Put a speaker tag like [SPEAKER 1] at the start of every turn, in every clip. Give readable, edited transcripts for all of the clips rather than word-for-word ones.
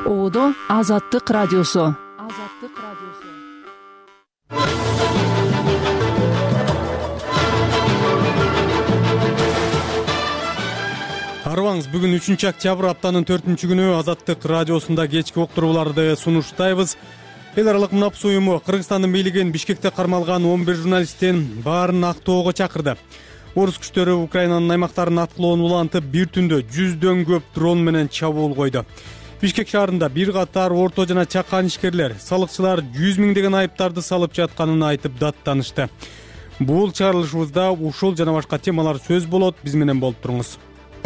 [SPEAKER 1] Оодо Азаттык радиосу.
[SPEAKER 2] Арыбаңыз, бүгүн 3-октябрь аптанын 4-күнү Азаттык радиосунда кечки уктурууларды сунуштайбыз. Эл аралык МНАПС уюму Кыргызстандын бийлигин Бишкекте кармалган 11 журналисттин баарын актоого чакырды. Орус күчтөрү Украинанын аймактарын аткылоонун улантып, бир түндө 100дөн көп дрон менен чабуул койду. Бишкек шаарында бир катар орто жана чакан ишкерлер салыкчылар 100 миңдеген айыптарды салып жатканын айтып даттанышты. Бул чыгарылышыбызда ушул жана башка темалар сөз болот. Биз менен болуп туруңуз.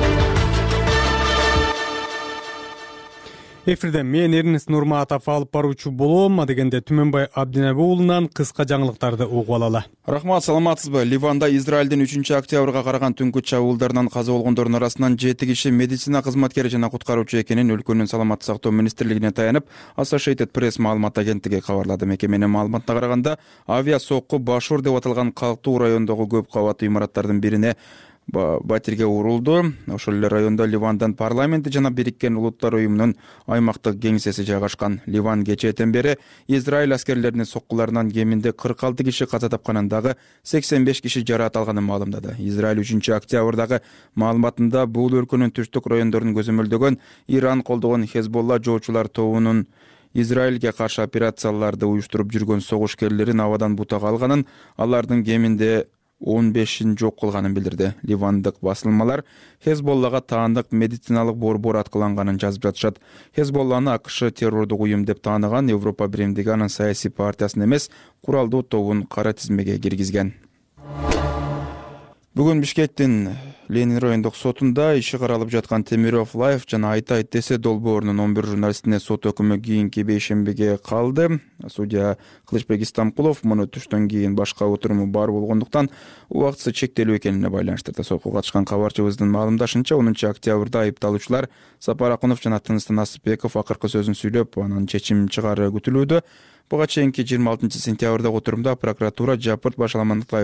[SPEAKER 2] Эфирде мен Эрнест Нурматов алып баруучу болом. Адегенде Түмөнбай Абдинаби уулунан кыска жаңылыктарды угуп алалы.
[SPEAKER 3] Рахмат, саламатсызбы? Ливанда Израилдин 3-октябрга караган түнкү чабуулдарынан каза болгондордун арасынан 7 киши медицина кызматкери жана куткаруучу экенин өлкөнүн саламаттык сактоо министрлигине таянып, Associated Press маалымат агенттиги кабарлады. Мекеменин маалыматына караганда, авиа сокку Башур деп аталган калктуу райондогу көп кабаттуу имараттардын бирине батирге урулду. Ошол эле райондо Ливандын парламенти жана Бириккен Улуттар уюмунун аймактык кеңсеси жайгашкан. Ливан кечээден бери Израиль аскерлеринин соккуларынан кеминде 46 киши каза тапканын, дагы 85 киши жараат алганын маалымдады. Израиль 3-октябрдагы маалыматында бул өлкөнүн түштүк райондорун көзөмөлдөгөн Иран колдогон Хезболла жоочулар тобунун Израилге каршы операцияларды уюштуруп жүргөн согушкерлерин абадан бутага алганын, алардын кеминде 15-ин жок кылганын билдирди. Ливандык басылмалар Хезболлага таандык медициналык борбор аткыланганын жазып жатышат. Хезболланы АКШ террордук уюм деп тааныган Европа биримдиги анын саясий партиясын эмес, куралдуу тобун кара тизмеге киргизген. Бүгүн Бишкектин Ленин райондук сотунда иши каралып жаткан Темиров Лайф жана Айтай ТС долбоорунун 11 журналистине сот өкүмү кийинки бейшембиге калды. Судья Кылычбек Истамкулов муну түштөн кийин башка отуруму бар болгондуктан убактысы чектелүү экенине байланыштырды. Сотко катышкан кабарчыбыздын маалымдашынча, 10-октябрда айыпталуучулар Сапар Акунов жана Тыныстын Асыпбеков акыркы сөзүн сүйлөп, анан чечим чыгаруу күтүлүүдө. Буга чейинки 26 сентябрдагы отурумда прокуратура жапырт башаламандыкта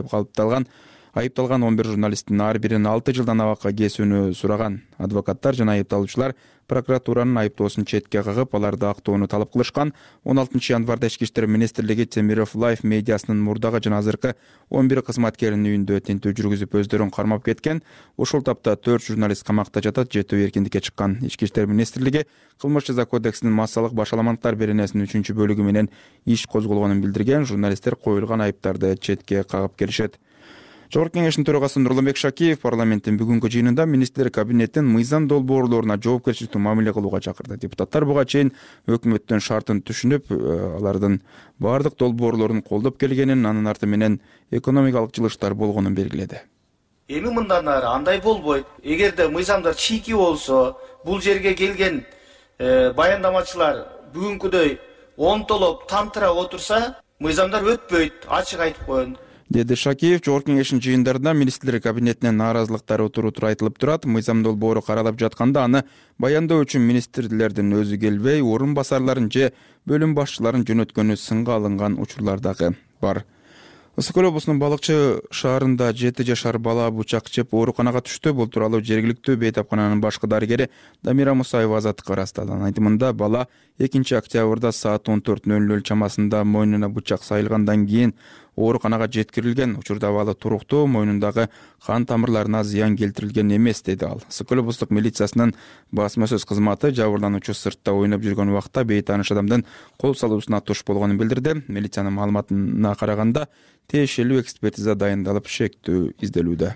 [SPEAKER 3] айыпталган 11 журналисттин ар бирин 6 жылдан абакка кесүүнү сураган. Адвокаттар жана айыпталуучулар прокуратуранын айыптоосун четке кагып, аларды актоону талап кылышкан. 16 январда Ички иштер министрлиги Темиров Лайф медиасынын мурдагы жана азыркы 11 кызматкеринин үйүндө тинтүү жүргүзүп өздөрүн кармап кеткен. Ушул тапта 4 журналист камакта жатат, 7 эркиндикке чыккан. Ички иштер министрлиги Кылмыш жаза кодексинин массалык башаламандыктар беренесинин 3-бөлүгү менен иш козголгонун билдирген. Журналисттер коюлган айыптарды четке кагып келишет. Жогорку кеңештин төрагасы Нурланбек Шакиев парламенттин бүгүнкү жыйынында министрлер кабинеттин мыйзам долбоорлоруна жоопкерчиликтүү мамиле кылууга чакырды. Депутаттар буга чейин өкмөттүн шартын түшүнүп, алардын бардык долбоорлорун колдоп келгенин, анын арты менен экономикалык жылыштар болгонун белгиледи.
[SPEAKER 4] Эми мындан ары андай болбойт. Эгерде мыйзамдар чийки болсо, бул жерге келген баяндамачылар бүгүнкүдөй онтолоп тантыра отурса, мыйзамдар өтпөйт, ачык айтып коеюн,
[SPEAKER 3] деди Шакиев. Жогорку кеңештин жыйындарында министрлер кабинетинен нааразылыктар отуруу айтылып турат. Мыйзам долбоору каралып жатканда аны баяндоо үчүн министрлердин өзү келбей, орун басарларын же бөлүм башчыларын жөнөткөнү сынга алынган учурлар дагы бар. Ысык көл облусунун Балыкчы шаарында 7 жашар бала бычак жеп ооруканага түштү. Бул тууралуу жергиликтүү бейтапкананын башкы дарыгери Дамира Мусаева Азаттыкка ырастады. Айтымында бала 2-октябрда саат 14:00 чамасында мойнуна бычак сайылгандан кийин ооруканага жеткирилген. Учурда бала туруктуу, мойнундагы кан тамырларына зыян келтирилген эмес, деди ал. Ысык көл облустук милициясынын басма сөз кызматы жабырлануучу сыртта ойноп жүргөн убакта бейтааныш адамдын кол салуусуна туш болгонун билдирди. Милициянын маалыматына караганда тиешелүү экспертиза дайындалып, шектүү изделүүдө.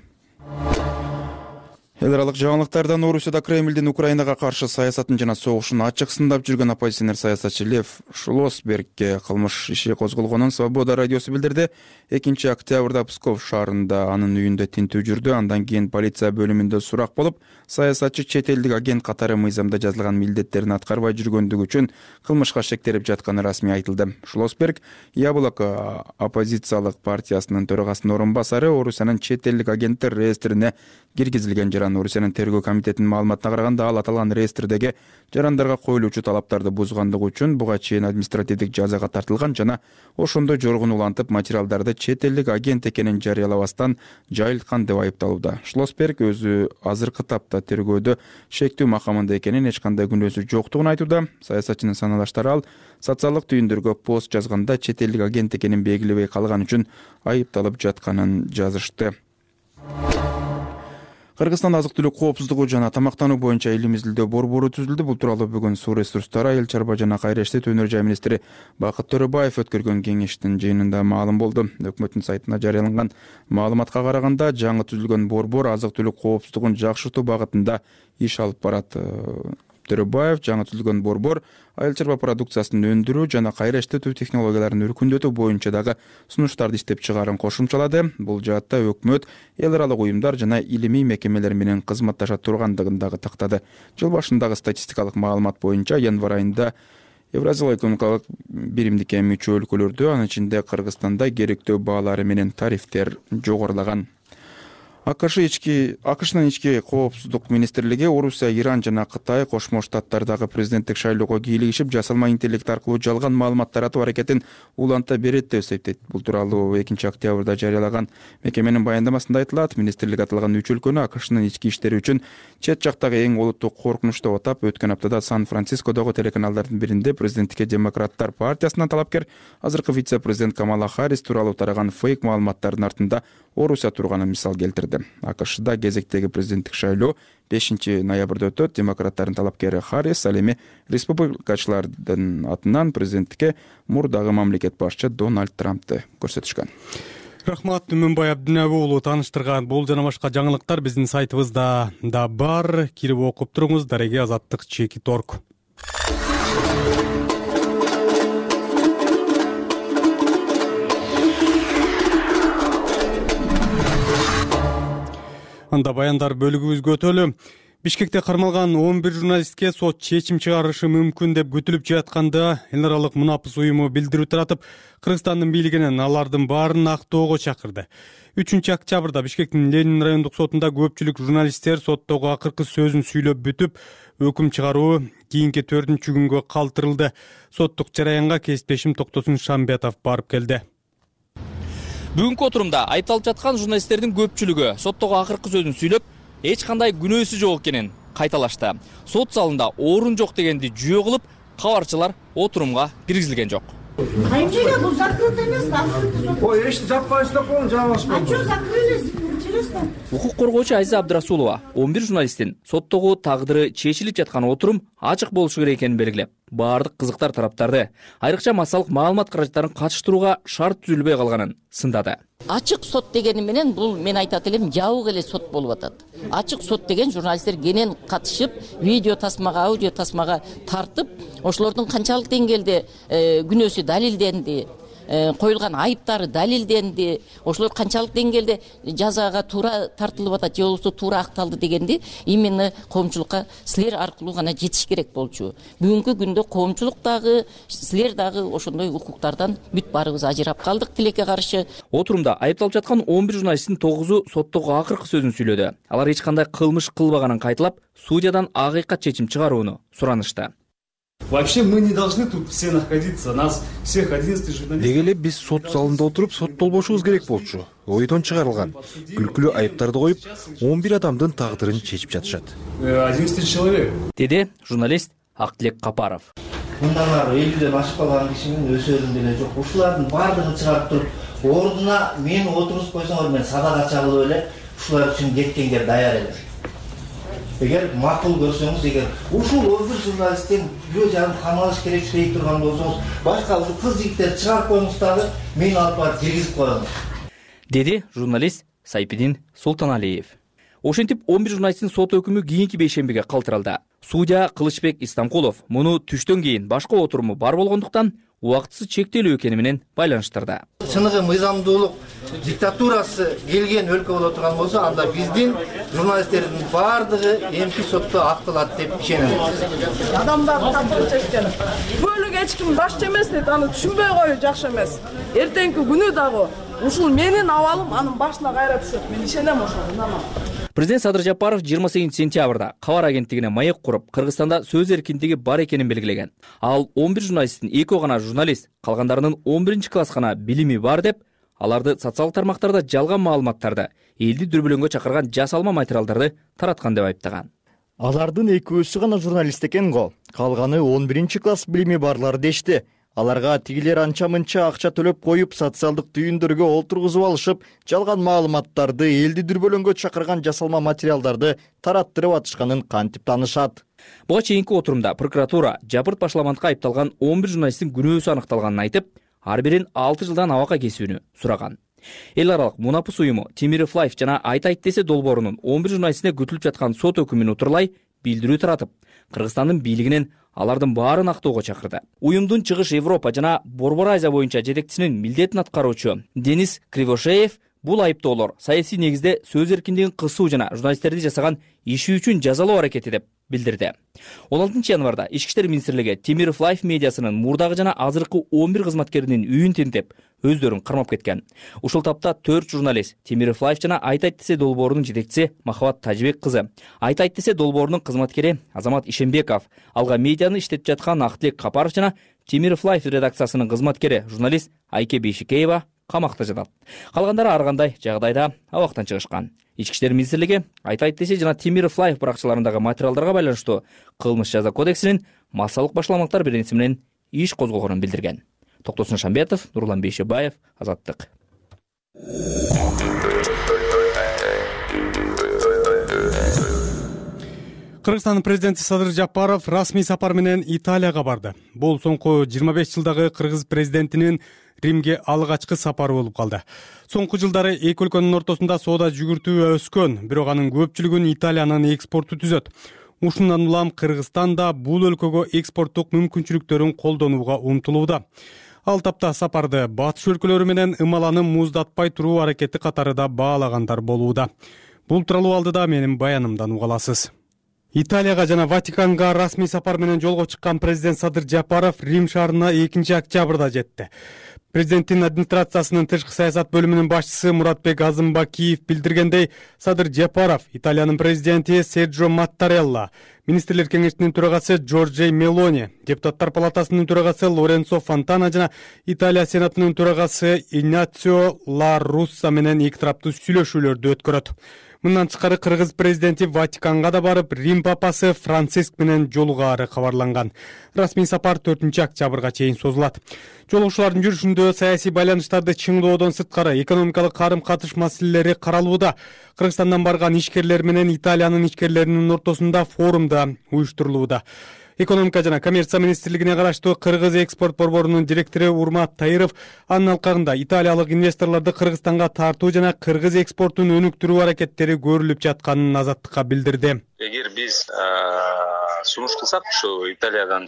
[SPEAKER 3] Эл аралык жаңылыктардан Орусияда Кремлдин Украинага каршы саясатын жана согушун ачык сындап жүргөн оппозиционер саясатчы Лев Шлосбергке кылмыш иши козголгонун Свобода радиосу билдирди. 2-октябрда Псков шаарында анын үйүндө тинтүү жүрдү. Андан кийин полиция бөлүмүндө сурак болуп, саясатчы чет элдик агент катары мыйзамда жазылган милдеттерин аткарбай жүргөндүгү үчүн кылмышка шектелип жатканы расмий айтылды. Шлосберг Яблоко оппозициялык партиясынын төрагасынын орун басары, Орусиянын чет элдик агенттер реестрине киргизилген жаран жаткан. Орусиянын тергөө комитетинин маалыматына караганда ал аталган реестрдеги жарандарга коюлуучу талаптарды бузгандыгы үчүн буга чейин административдик жазага тартылган жана ошондо жоргун улантып материалдарды чет элдик агент экенин жарыялабастан жайылткан деп айыпталууда. Шлосберг өзү азыркы тапта тергөөдө шектүү макамында экенин, эч кандай күнөөсү жоктугун айтууда. Саясатчынын санадаштары ал социалдык түйүндөргө пост жазганда чет элдик агент экенин белгилебей калган үчүн айыпталып жатканын жазышты. Кыргызстанда азык-түлүк коопсуздугу жана тамактануу боюнча илим изилдөө борбору түзүлдү. Бул тууралуу бүгүн Суу ресурстары, айыл чарба жана кайраштет өнөр жай министри Бакыт Төрөбаев өткөргөн кеңештин жыйынында маалым болду. Өкмөттүн сайтына жарыяланган маалыматка караганда, жаңы түзүлгөн борбор азык-түлүк коопсуздугун жакшыртуу багытында иш алып барат. Төрөбаев жаңы түзүлгөн борбор айыл чарба продукциясын өндүрүү жана кайра иштетүү технологияларын өркүндөтүү боюнча дагы сунуштарды иштеп чыгаарын кошумчалады. Бул жаатта өкмөт эл аралык уюмдар жана илимий мекемелер менен кызматташа тургандыгын дагы тактады. Жыл башындагы статистикалык маалымат боюнча январь айында Евразиялык экономикалык биримдикке мүчө өлкөлөрдө, анын ичинде Кыргызстанда керектөө баалары менен тарифтер жогорулаган. АКШнын ички коопсуздук министрлиги Орусия, Иран жана Кытай Кошмо Штаттардагы президенттик шайлоого кийлигишип, жасалма интеллект аркылуу жалган маалымат таратуу аракетин уланта берет деп эсептейт. Бул тууралуу 2-октябрда жарыялаган мекеменин баяндамасында айтылат. Министрлик аталган 3 өлкөнү АКШнын ички иштери үчүн чет жактагы эң олуттуу коркунуч деп атап, өткөн аптада Сан-Францискодогу телеканалдардын биринде президенттикке Демократтар партиясынан талапкер азыркы вице-президент Камала Харрис тууралуу тараган фейк маалыматтардын артында Орусия турганын мисал келтирди. АКШда кезектеги президенттик шайлоо 5 ноябрда өтөт. Демократтардын талапкери Харрис ал эми республикачылардын атынан президенттикке мурдагы мамлекет башчы Дональд Трампты көрсөтүшкөн.
[SPEAKER 2] Рахмат, Түмөнбай Абдинабы уулу тааныштырган бул жана башка жаңылыктар биздин сайтыбызда да бар. Кирип окуп туруңуз. Дареги Азаттык _org. Анда баяндар бөлүгүбүзгө өтөлү. Бишкекте кармалган 11 журналистке сот чечим чыгарышы мүмкүн деп күтүлүп жатканда эл аралык мунапыс уюму билдирүү таратып, Кыргызстандын бийлигинен алардын баарын актоого чакырды. 3-октябрда Бишкектин Ленин райондук сотунда көпчүлүк журналисттер соттогу акыркы сөзүн сүйлөп бүтүп, өкүм чыгаруу кийинки 4-күнгө калтырылды. Соттук жараянга кесиптешим Токтосун Шамбетов барып келди.
[SPEAKER 5] Бүгүнкү отурумда айыпталып жаткан журналисттердин көпчүлүгү соттогу акыркы сөзүн сүйлөп, эч кандай күнөөсү жок экенин кайталашты. Сот залында орун жок дегенди жүйө кылып, кабарчылар отурумга киргизилген жок.
[SPEAKER 6] Кайынчага бул закрытый эмес,
[SPEAKER 7] Ой, эшти жаппайсыз деп коюң, жабылышпайт.
[SPEAKER 6] А чё закрылись? Интересно.
[SPEAKER 5] Укук коргоочу Айза Абдрасулова 11 журналисттин соттогу тагдыры чечилип жаткан отурум ачык болушу керек экенин белгилеп, баардык кызыктар тараптарды, айрыкча массалык маалымат каражаттарын катыштырууга шарт түзүлбөй калганын сындады.
[SPEAKER 8] Ачык сот дегени менен бул мен айтат элем жабык эле сот болуп атат. Ачык сот деген журналисттер кенен катышып, видео тасмага, аудио тасмага тартып, ошолордун канчалык деңгээлде күнөөсү далилденди, коюлган айыптары далилденди, ошолор канчалык деңгээлде жазага туура тартылып атат, же болбосо туура акталды дегенди именно коомчулукка силер аркылуу гана жетиш керек болчу. Бүгүнкү күндө коомчулук дагы, силер дагы ошондой укуктардан бүт баарыбыз ажырап калдык тилекке каршы.
[SPEAKER 5] Отурумда айыпталып жаткан 11 журналисттин 9-у соттогу акыркы сөзүн сүйлөдү. Алар эч кандай кылмыш кылбаганын кайталап, судьядан акыйкат чечим чыгарууну суранышты.
[SPEAKER 9] Вообще мы не должны тут все находиться, нас всех 11 журналистов.
[SPEAKER 10] Деги эле биз сот залында отуруп соттолбошубуз керек болчу. Ойдон чыгарылган күлкүлүү айыптарды коюп, 11 адамдын тагдырын чечип жатышат.
[SPEAKER 9] 11 человек.
[SPEAKER 5] Деди журналист Актилек Капаров.
[SPEAKER 11] Мындагылар 50ден ашып калган киши менен өсөрүм деле жок. Ушулардын баардыгын чыгарып туруп, ордуна мени отургузуп койсоңор мен садага чалып эле ушулар үчүн кеткенге даяр элем. Эгер макул көрсөңүз, эгер ушул 11 журналисттен бирөө жарым камалыш керек деп турган болсоңуз, башка ушул кыз-жигиттерди чыгарып коюңуз дагы, мени алып барып киргизип коюңуз.
[SPEAKER 5] Деди журналист Сайпидин Султаналиев. Ошентип 11 журналисттин сот өкүмү кийинки бейшембиге калтырылды. Судья Кылычбек Истамкулов муну түштөн кийин башка отуруму бар болгондуктан убактысы чектелүү экени менен байланыштырды.
[SPEAKER 11] Чыныгы мыйзамдуулук диктатурасы келген өлкө боло турган болсо, анда биздин журналисттердин баардыгы эмки сотто акталат деп ишенем.
[SPEAKER 12] Адамдарды тапкыр чеккен. Бөлүк эч ким башчы эмес дейт, аны түшүнбөй коюу жакшы эмес. Эртеңки күнү дагы ушул менин абалым анын башына кайра түшөт. Мен ишенем ошого.
[SPEAKER 5] Президент Садыр Жапаров 28 сентябрда Кабар агенттигине маек куруп, Кыргызстанда сөз эркиндиги бар экенин белгилеген. Ал 11 журналисттин 2 гана журналист, калгандарынын 11 класс гана билими бар деп, аларды социалдык тармактарда жалган маалыматтарды, элди дүрбөлөңгө чакырган жасалма материалдарды тараткан деп айыптаган.
[SPEAKER 13] Алардын экөөсү гана журналист экен го. Калганы 11 класс билими барлар дешти. Аларга тигилер анча-мынча акча төлөп коюп, социалдык түйүндөргө олтургузуп алышып, жалган маалыматтарды, элди дүрбөлөңгө чакырган жасалма материалдарды тараттырып атышканын кантип таанышат.
[SPEAKER 5] Буга чейинки отурумда прокуратура жабырт башаламантка айыпталган 11 журналисттин күнөөсү аныкталганын айтып, ар бирин 6 жылдан абакка кесүүнү сураган. Эл аралык Мунапыс уюму Темиров Лайф жана Айт десе долбоорунун 11 журналистине күтүлүп жаткан сот өкүмүн утурлай билдирүү таратып, Кыргызстандын бийлигинен алардын баарын актоого чакырды. Уюмдун Чыгыш Европа жана Борбор Азия боюнча жетекчисинин милдетин аткаруучу Денис Кривошеев бул айыптоолор саясий негизде сөз эркиндигин кысуу жана журналисттерди жасаган иши үчүн жазалоо аракети деп билдирди. 16 январда Ички иштер министрлиги Темиров Лайф медиасынын мурдагы жана азыркы 11 кызматкеринин үйүн тинтеп, өздөрүн кармап кеткен. Ушул тапта 4 журналист Темиров Лайф жана Айт десе долбоорунун жетекчиси Махабат Тажибек кызы, Айт десе долбоорунун кызматкери Азамат Ишембеков, алга медианы иштетип жаткан Актылек Капаров жана Темиров Лайф редакциясынын кызматкери журналист Айке Бейшикеева камакта жатат. Калгандары ар кандай жагдайда абактан чыгышкан. Ички иштер министрлиги Айт десе жана Темиров Лайф баракчаларындагы материалдарга байланыштуу кылмыш жаза кодексинин массалык башаламактар беренеси менен иш козгогонун билдирген. Токтосун Шамбетов, Нурлан Бейшебаев, Азаттык.
[SPEAKER 2] Кыргызстандын президенти Садыр Жапаров расмий сапар менен Италияга барды. Бул соңку 25 жылдагы кыргыз президентинин Римге алгачкы сапары болуп калды. Соңку жылдары эки өлкөнүн ортосунда соода жүгүртүү өскөн, бирок анын көпчүлүгүн Италиянын экспорту түзөт. Ушундан улам Кыргызстан да бул өлкөгө экспорттук мүмкүнчүлүктөрүн колдонууга умтулууда. Ал тапта сапарды батыш өлкөлөрү менен ымаланы муздатпай туруу аракети катары да баалагандар болууда. Бул тууралуу алдыда менин баянымдан уга аласыз. Италияга жана Ватиканга расмий сапар менен жолго чыккан президент Садыр Жапаров Рим шаарына 2 октябрда жетти. Президенттин администрациясынын тышкы саясат бөлүмүнүн башчысы Муратбек Азымбакиев билдиргендей, Садыр Жапаров Италиянын президенти Серджо Маттарелла, министрлер кеңешинин төрагасы Джорджей Мелони, депутаттар палатасынын төрагасы Лоренцо Фонтана жана Италия сенатынын төрагасы Игнацио Ла Русса менен эки тараптуу сүйлөшүүлөрдү өткөрөт. Мындан тышкары кыргыз президенти Ватиканга да барып, Рим папасы Франциск менен жолугаары кабарланган. Расмий сапар 4 октябрга чейин созулат. Жолугушуулардын жүрүшүндө саясий байланыштарды чыңдоодон сырткары экономикалык карым-катыш маселелери каралууда. Кыргызстандан барган ишкерлер менен Италиянын ишкерлеринин ортосунда форумда уюштурулууда. Экономика жана коммерция министрлигине караштуу Кыргыз экспорт борборунун директору Урмат Тайыров анын алкагында италиялык инвесторлорду Кыргызстанга тартуу жана кыргыз экспортун өнүктүрүү аракеттери көрүлүп жатканын Азаттыкка билдирди.
[SPEAKER 14] Эгер биз сунуш кылсак, ушу Италиянын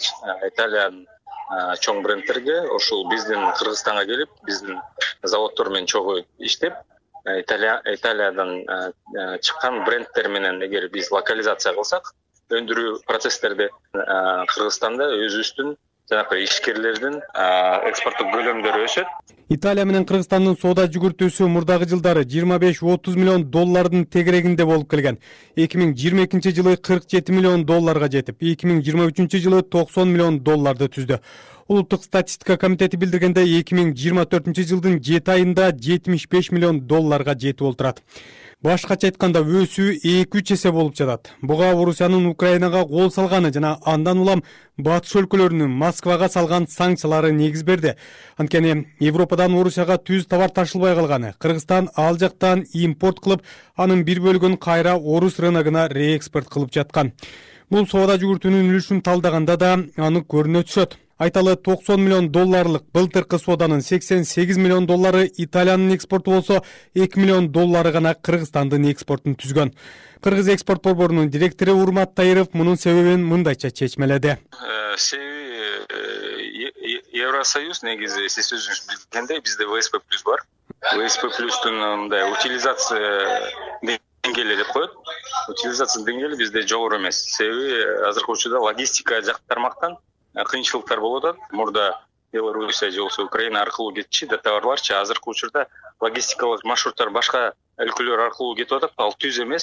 [SPEAKER 14] чоң брендтерге ошол биздин Кыргызстанга келип, биздин заводдор менен чогуу иштеп, Италиядан чыккан брендтер менен эгер биз локализация кылсак, өндүрүү процесстерди Кыргызстанда өзүбүздүн жанакы ишкерлердин экспорттук көлөмдөрү өсөт.
[SPEAKER 2] Италия менен Кыргызстандын соода жүгүртүүсү мурдагы жылдары 25-30 миллион доллардын тегерегинде болуп келген. 2022 жылы 47 миллион долларга жетип, 2023 жылы 90 миллион долларды түздү. Улуттук статистика комитети билдиргендей, 2024 жылдын 7 айында 75 миллион долларга жетип олтурат. Башкача айтканда өсүү 2-3 эсе болуп жатат. Буга Орусиянын Украинага кол салганы жана андан улам батыш өлкөлөрүнүн Москвага салган санкциялары негиз берди. Анткени Европадан Орусияга түз товар ташылбай калганы. Кыргызстан ал жактан импорт кылып, анын бир бөлүгүн кайра орус рыногуна реэкспорт кылып жаткан. Бул соода жүгүртүүнүн үлүшүн талдаганда да анын көрүнө түшөт. Айталы 90 миллион долларлык былтыркы сооданын 88 миллион доллары Италиянын экспорту болсо, 2 миллион доллары гана Кыргызстандын экспортун түзгөн. Кыргыз экспорт борборунун директору Урмат Тайыров мунун себебин мындайча чечмеледи.
[SPEAKER 14] Евросоюз негизи сиз өзүңүз билгендей бизде ВСП+ бар. ВСП+ мындай утилизация деңгээли деп коет. Утилизация деңгээли бизде жогору эмес. Себеби азыркы учурда логистика тармактан кыйынчылыктар болуп атат. Мурда Белоруссия же болсо Украина аркылуу кетчү да товарларчы азыркы учурда логистикалык маршруттар башка өлкөлөр аркылуу кетип атат. Ал түз эмес.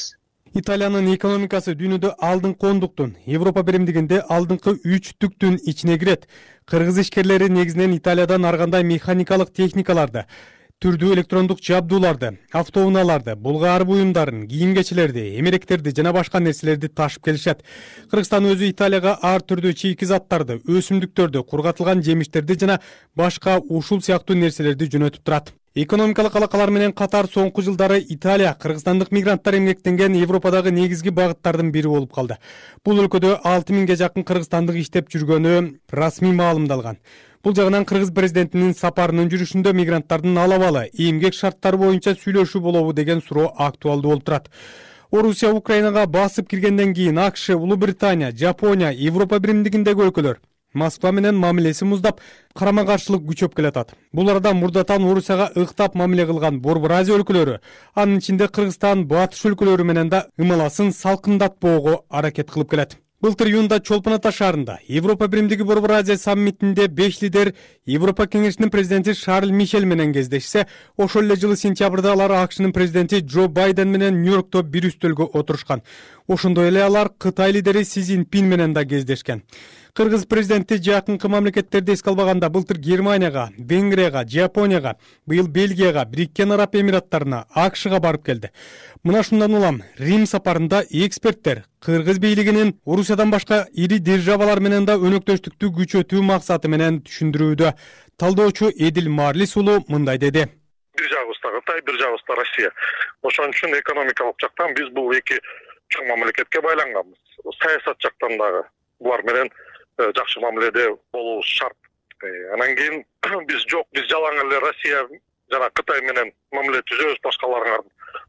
[SPEAKER 2] Италиянын экономикасы дүйнөдө алдыңкы ондуктун, Европа биримдигинде алдыңкы 3-түктүн ичине кирет. Кыргыз ишкерлери негизинен Италиядан ар кандай механикалык техникаларды, түрдүү электрондук жабдууларды, автоунааларды, булгаар буюмдарын, кийим-кечилерди, эмеректерди жана башка нерселерди ташып келишет. Кыргызстан өзү Италияга ар түрдүү чийки заттарды, өсүмдүктөрдү, кургатылган жемиштерди жана башка ушул сыяктуу нерселерди жөнөтүп турат. Экономикалык алакалар менен катар соңку жылдары Италия кыргызстандык мигранттар эмгектенген Европадагы негизги багыттардын бири болуп калды. Бул өлкөдө 6000ге жакын кыргызстандык иштеп жүргөнү расмий маалымдалган. Бул жагынан кыргыз президентинин сапарынын жүрүшүндө мигранттардын алабалы эмгек шарттары боюнча сүйлөшүү болобу деген суроо актуалдуу болуп турат. Орусия Украинага басып киргенден кийин АКШ, Улуу Британия, Жапония, Европа биримдигиндеги өлкөлөр Москва менен мамилеси муздап, карама каршылык күчөп келатат. Бул арада мурдатан Орусияга ыктап мамиле кылган Борбор Азия өлкөлөрү, анын ичинде Кыргызстан, Батыш өлкөлөрү менен да ымаласын салкындатпоого аракет кылып келет. Былтыр июнда Чолпон Ата шаарында Европа биримдиги Борбор Азия саммитинде 5 лидер Европа кеңешинин президенти Шарль Мишель менен кездешсе, ошол эле жылы сентябрда алар АКШнын президенти Джо Байден менен Нью-Йоркто бир үстөлгө отурушкан. Ошондой эле алар Кытай лидери Си Цзиньпин менен да кездешкен. Кыргыз президенти жакынкы мамлекеттерди эске албаганда былтыр Германияга, Венгрияга, Жапонияга, быйыл Бельгияга, Бириккен Араб Эмираттарына, АКШга барып келди. Мына шундан улам Рим сапарында эксперттер Кыргыз бийлигинин Орусиядан башка ири державалар менен да өнөктөштүктү күчөтүү максаты менен түшүндүрүүдө. Талдоочу Эдил Марлис уулу мындай деди.
[SPEAKER 15] Бир жагыбызда Кытай, бир жагыбызда Россия. Ошон үчүн экономикалык жактан биз бул эки чоң мамлекетке байланганбыз. Саясат жактан дагы булар менен жакшы мамиледе болуубуз шарт. Анан кийин биз жалаң эле Россия жана Кытай менен мамиле түзөбүз, башкаларыңар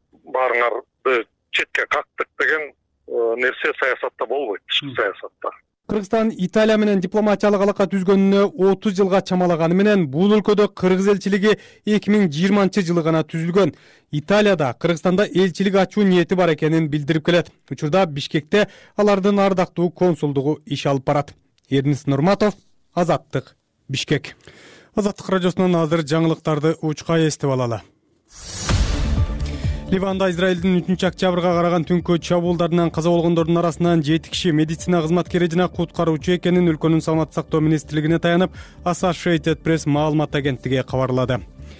[SPEAKER 15] баарыңарды четке кактык деген нерсе саясатта болбойт, тышкы саясатта.
[SPEAKER 2] Кыргызстан Италия менен дипломатиялык алака түзгөнүнө 30 жылга чамалаганы менен бул өлкөдө Кыргыз элчилиги 2020-жылы гана түзүлгөн. Италияда Кыргызстанда элчилик ачуу ниети бар экенин билдирип келет. Учурда Бишкекте алардын ардактуу консулдугу иш алып барат. Эрнис Нурматов, Азаттык, Бишкек. Азаттык радиосунан азыр жаңылыктарды учка эстип алалы. Ливанда Израилдин 3-октябрга караган түнкү чабуулдарынан каза болгондордун арасынан 7 киши медицина кызматкери жана куткаруучу экенин өлкөнүн саламаттык сактоо министрлигине таянып, Associated Press маалымат агенттиги кабарлады.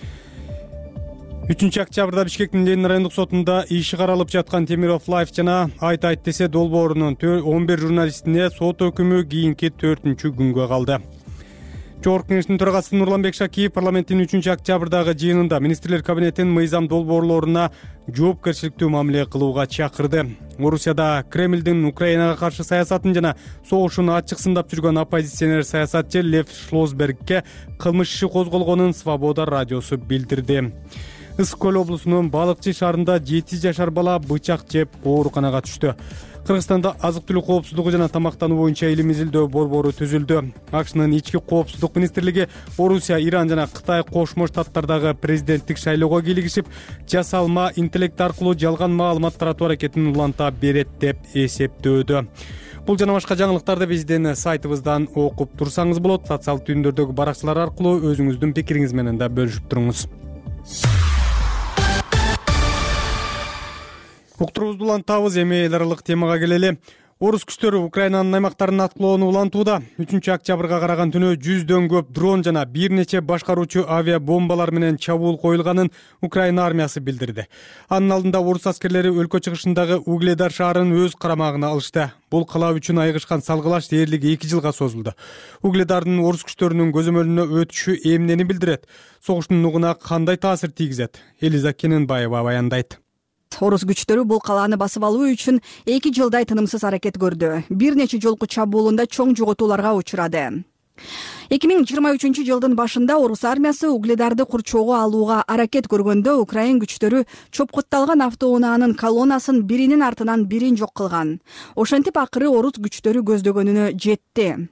[SPEAKER 2] 3-октябрда Бишкектин Ленин райондук сотунда иши каралып жаткан Темиров Лайф жана Айт десе долбоорунун 11 журналистине сот өкүмү кийинки 4-күнгө калды. Жогорку кеңештин төрагасы Нурланбек Шакиев парламенттин 3-октябрдагы жыйынында министрлер кабинетин мыйзам долбоорлоруна жоопкерчиликтүү мамиле кылууга чакырды. Орусияда Кремлдин Украинага каршы саясатын жана согушун ачык сындап жүргөн оппозиционер саясатчы Лев Шлосбергке кылмыш иши козголгонун Свобода радиосу билдирди. Ысык көл облусунун Балыкчы шаарында 7 жашар бала бычак жеп ооруканага түштү. Кыргызстанда азык-түлүк коопсуздугу жана тамактануу боюнча илим изилдөө борбору түзүлдү. АКШнын ички коопсуздук министрлиги Орусия, Иран жана Кытай Кошмо Штаттардагы президенттик шайлоого кийлигишип, жасалма интеллект аркылуу жалган маалымат таратуу аракетин уланта берет деп эсептөөдө. Бул жана башка жаңылыктарды биздин сайтыбыздан окуп турсаңыз болот. Социалдык түйүндөрдөгү баракчалар аркылуу өзүңүздүн пикириңиз менен да бөлүшүп туруңуз. Уктуруубузду улантабыз, эми эл аралык темага келели. Орус күчтөрү Украинанын аймактарын аткылоону улантууда. 3-октябрга караган түнү 100дөн көп дрон жана бир нече башкаруучу авиабомбалар менен чабуул коюлганын Украина армиясы билдирди. Анын алдында орус аскерлери өлкө чыгышындагы Угледар шаарын өз карамагына алышты. Бул кала үчүн айгышкан салгылаш дээрлик 2 жылга созулду. Угледардын орус күчтөрүнүн көзөмөлүнө өтүшү эмнени билдирет? Согуштун нугуна кандай таасир тийгизет? Элиза Кененбаева баяндайт.
[SPEAKER 16] Орус күчтөрү бул калааны басып алуу үчүн 2 жылдай тынымсыз аракет көрдү. Бир нече жолку чабуулунда чоң жоготууларга учурады. 2023 жылдын башында орус армиясы Угледарды курчоого алууга аракет көргөндө Украин күчтөрү чопкутталган автоунаанын колоннасын биринин артынан бирин жок кылган. Ошентип акыры орус күчтөрү көздөгөнүнө жетти.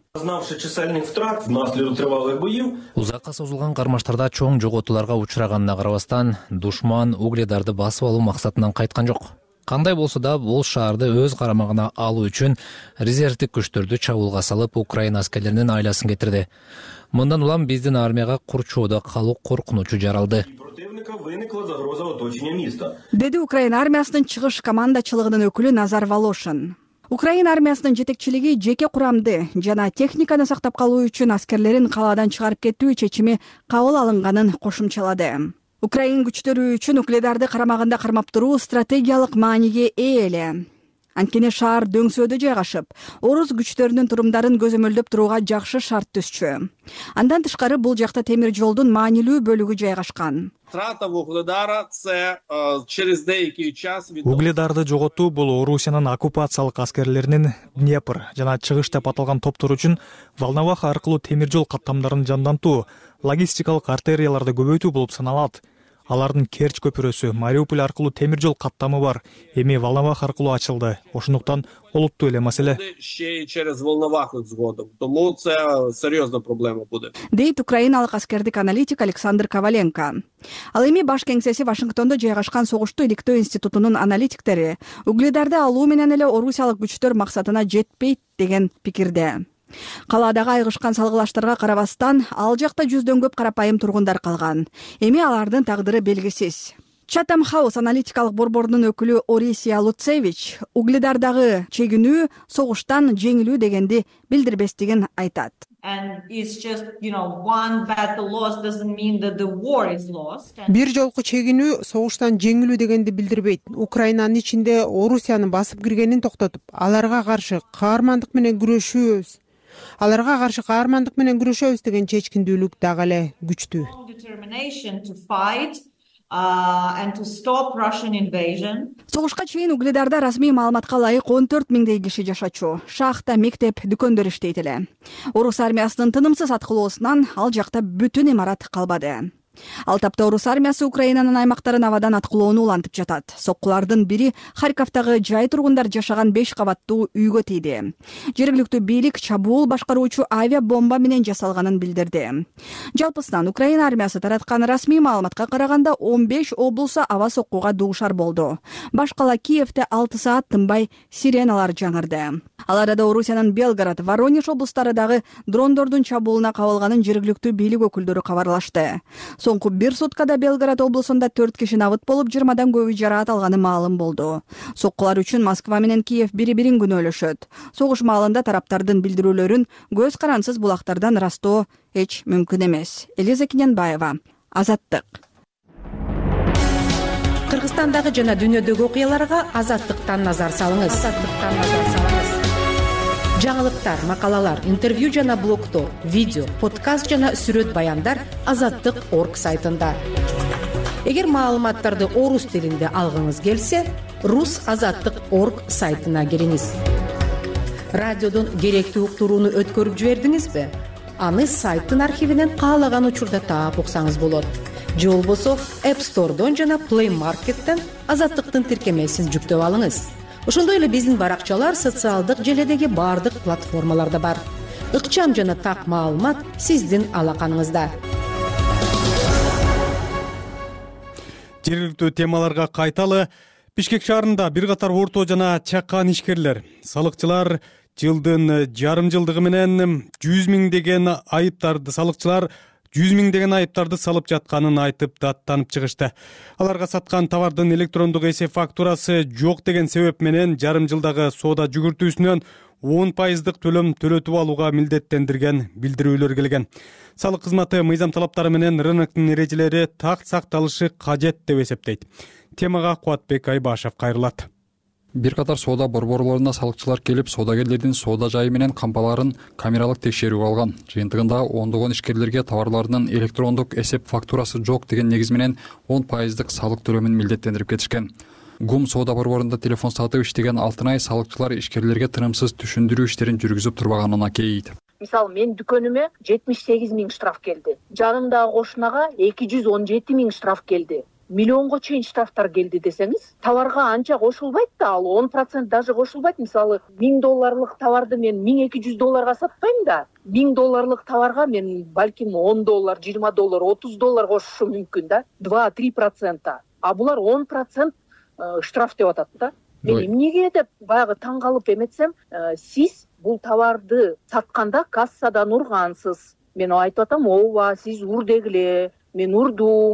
[SPEAKER 17] Узакка созулган кармаштарда чоң жоготууларга учураганына карабастан, душман Угледарды басып алуу максатынан кайткан жок. Кандай болсо да бул шаарды өз карамагына алуу үчүн резервдик күчтөрдү чабуулга салып, Украина аскерлеринин айласын кетирди. Мындан улам биздин армияга курчоодо калуу коркунучу жаралды.
[SPEAKER 16] деди Украина армиясынын чыгыш командачылыгынын өкүлү Назар Волошин. Украина армиясынын жетекчилиги жеке курамды жана техниканы сактап калуу үчүн аскерлерин калаадан чыгарып кетүү чечими кабыл алынганын кошумчалады. Украин күчтөрү үчүн угледарды карамагында кармап туруу стратегиялык мааниге ээ эле. Анткени шаар дөңсөөдө жайгашып, орус күчтөрүнүн турумдарын көзөмөлдөп турууга жакшы шарт түзчү. Андан тышкары бул жакта темир жолдун маанилүү бөлүгү жайгашкан.
[SPEAKER 18] Угледарды жоготуу бул Орусиянын оккупациялык аскерлеринин Днепр жана чыгыш деп аталган топтор үчүн Волновах аркылуу темир жол каттамдарын жандантуу, логистикалык артерияларды көбөйтүү болуп саналат. Алардын Керч көпүрөсү, Мариуполь аркылуу темир жол каттамы бар. Эми Волновах аркылуу ачылды. Ошондуктан олуттуу эле маселе.
[SPEAKER 16] Дейт украиналык аскердик аналитик Александр Коваленко. Ал эми баш кеңсеси Вашингтондо жайгашкан согушту иликтөө институтунун аналитиктери угледарды алуу менен эле орусиялык күчтөр максатына жетпейт деген пикирде. Калаадагы айгышкан салгылаштарга карабастан, ал жакта жүздөн көп карапайым тургундар калган. Эми алардын тагдыры белгисиз. Chatham House аналитикалык борборунун өкүлү Орисия Луцевич угледардагы чегинүү согуштан жеңилүү дегенди билдирбестигин айтат.
[SPEAKER 19] Бир жолку чегинүү согуштан жеңилүү дегенди билдирбейт. Украинанын ичинде Орусиянын басып киргенин токтотуп, аларга каршы каармандык менен күрөшүүбүз. Деген чечкиндүүлүк дагы эле күчтүү.
[SPEAKER 16] Согушка чейин угледарда расмий маалыматка ылайык 14 миңдей киши жашачу. Шахта, мектеп, дүкөндөр иштейт эле. Орус армиясынын тынымсыз аткылоосунан ал жакта бүтүн имарат калбады. Ал тапта орус армиясы Украинанын аймактарын абадан аткылоону улантып жатат. Соккулардын бири Харьковдагы жай тургундар жашаган 5 кабаттуу үйгө тийди. Жергиликтүү бийлик чабуул башкаруучу авиа бомба менен жасалганын билдирди. Жалпысынан Украина армиясы тараткан расмий маалыматка караганда 15 облусу аба соккууга дуушар болду. Баш кала Киевде 6 саат тынбай сиреналар жаңырды. Ал арада Орусиянын Белгород, Воронеж облустары дагы дрондордун чабуулуна кабылганын жергиликтүү бийлик өкүлдөрү кабарлашты. Соңку 1 суткада Белгород облусунда 4 киши набыт болуп, 20дан көбү жараат алганы маалым болду. Соккулар үчүн Москва менен Киев бири-бирин күнөөлөшөт. Согуш маалында тараптардын билдирүүлөрүн көз карансыз булактардан ырастоо эч мүмкүн эмес. Элиза Кинянбаева, Азаттык.
[SPEAKER 20] Кыргызстандагы жана дүйнөдөгү окуяларга Азаттыктан назар салыңыз. Жаңылыктар, макалалар, интервью жана блогтор, видео, подкаст жана сүрөт баяндар Азаттык.орг сайтында. Эгер маалыматтарды орус тилинде алгыңыз келсе, rusazаттык.орг сайтына кириңиз. Радиодон керектүү уктурууну өткөрүп жибердиңизби? Аны сайттын архивинен каалаган учурда таап уксаңыз болот. Же болбосо App Store'дон жана Play Market'тен Азаттыктын тиркемесин жүктөп алыңыз. Ошондой эле биздин баракчалар социалдык желедеги бардык платформаларда бар. Ыкчам жана так маалымат сиздин алаканыңызда.
[SPEAKER 2] Жергиликтүү темаларга кайталы. Бишкек шаарында бир катар орто жана чакан ишкерлер, салыкчылар жылдын жарым жылдыгы менен 100 миңдеген айыптарды салып жатканын айтып даттанып чыгышты. Аларга саткан товардын электрондук эсеп фактурасы жок деген себеп менен жарым жылдагы соода жүгүртүүсүнөн 10% төлөм төлөтүп алууга милдеттендирген билдирүүлөр келген. Салык кызматы мыйзам талаптары менен рыноктун эрежелери так сакталышы кажет деп эсептейт. Темага Кубатбек Айбашев кайрылат.
[SPEAKER 21] Бир катар соода борборлоруна салыкчылар келип, соодагерлердин соода жайы менен кампаларын камералык текшерүүгө алган. Жыйынтыгында ондогон ишкерлерге товарларынын электрондук эсеп фактурасы жок деген негиз менен 10% салык төлөмүн милдеттендирип кетишкен. ГУМ соода борборунда телефон сатып иштеген Алтынай салыкчылар ишкерлерге тынымсыз түшүндүрүү иштерин жүргүзүп турбаганына кейийт.
[SPEAKER 22] Мисалы, мен дүкөнүмө 78 миң штраф келди. Жанымдагы кошунага 217 миң штраф келди. Миллионго чейин штрафтар келди десеңиз, товарга анча кошулбайт да, ал 10% даже кошулбайт. Мисалы, $1000 товарды мен $1200 сатпайм да. $1000 товарга мен балким $10, $20, $30 кошушум мүмкүн да. 2-3%. А булар 10% штраф деп атат да. Мен эмнеге деп баягы таң калып эметсем, сиз бул товарды сатканда кассадан ургансыз. Мен айтып атам, ооба, сиз урдегиле, мен урдум.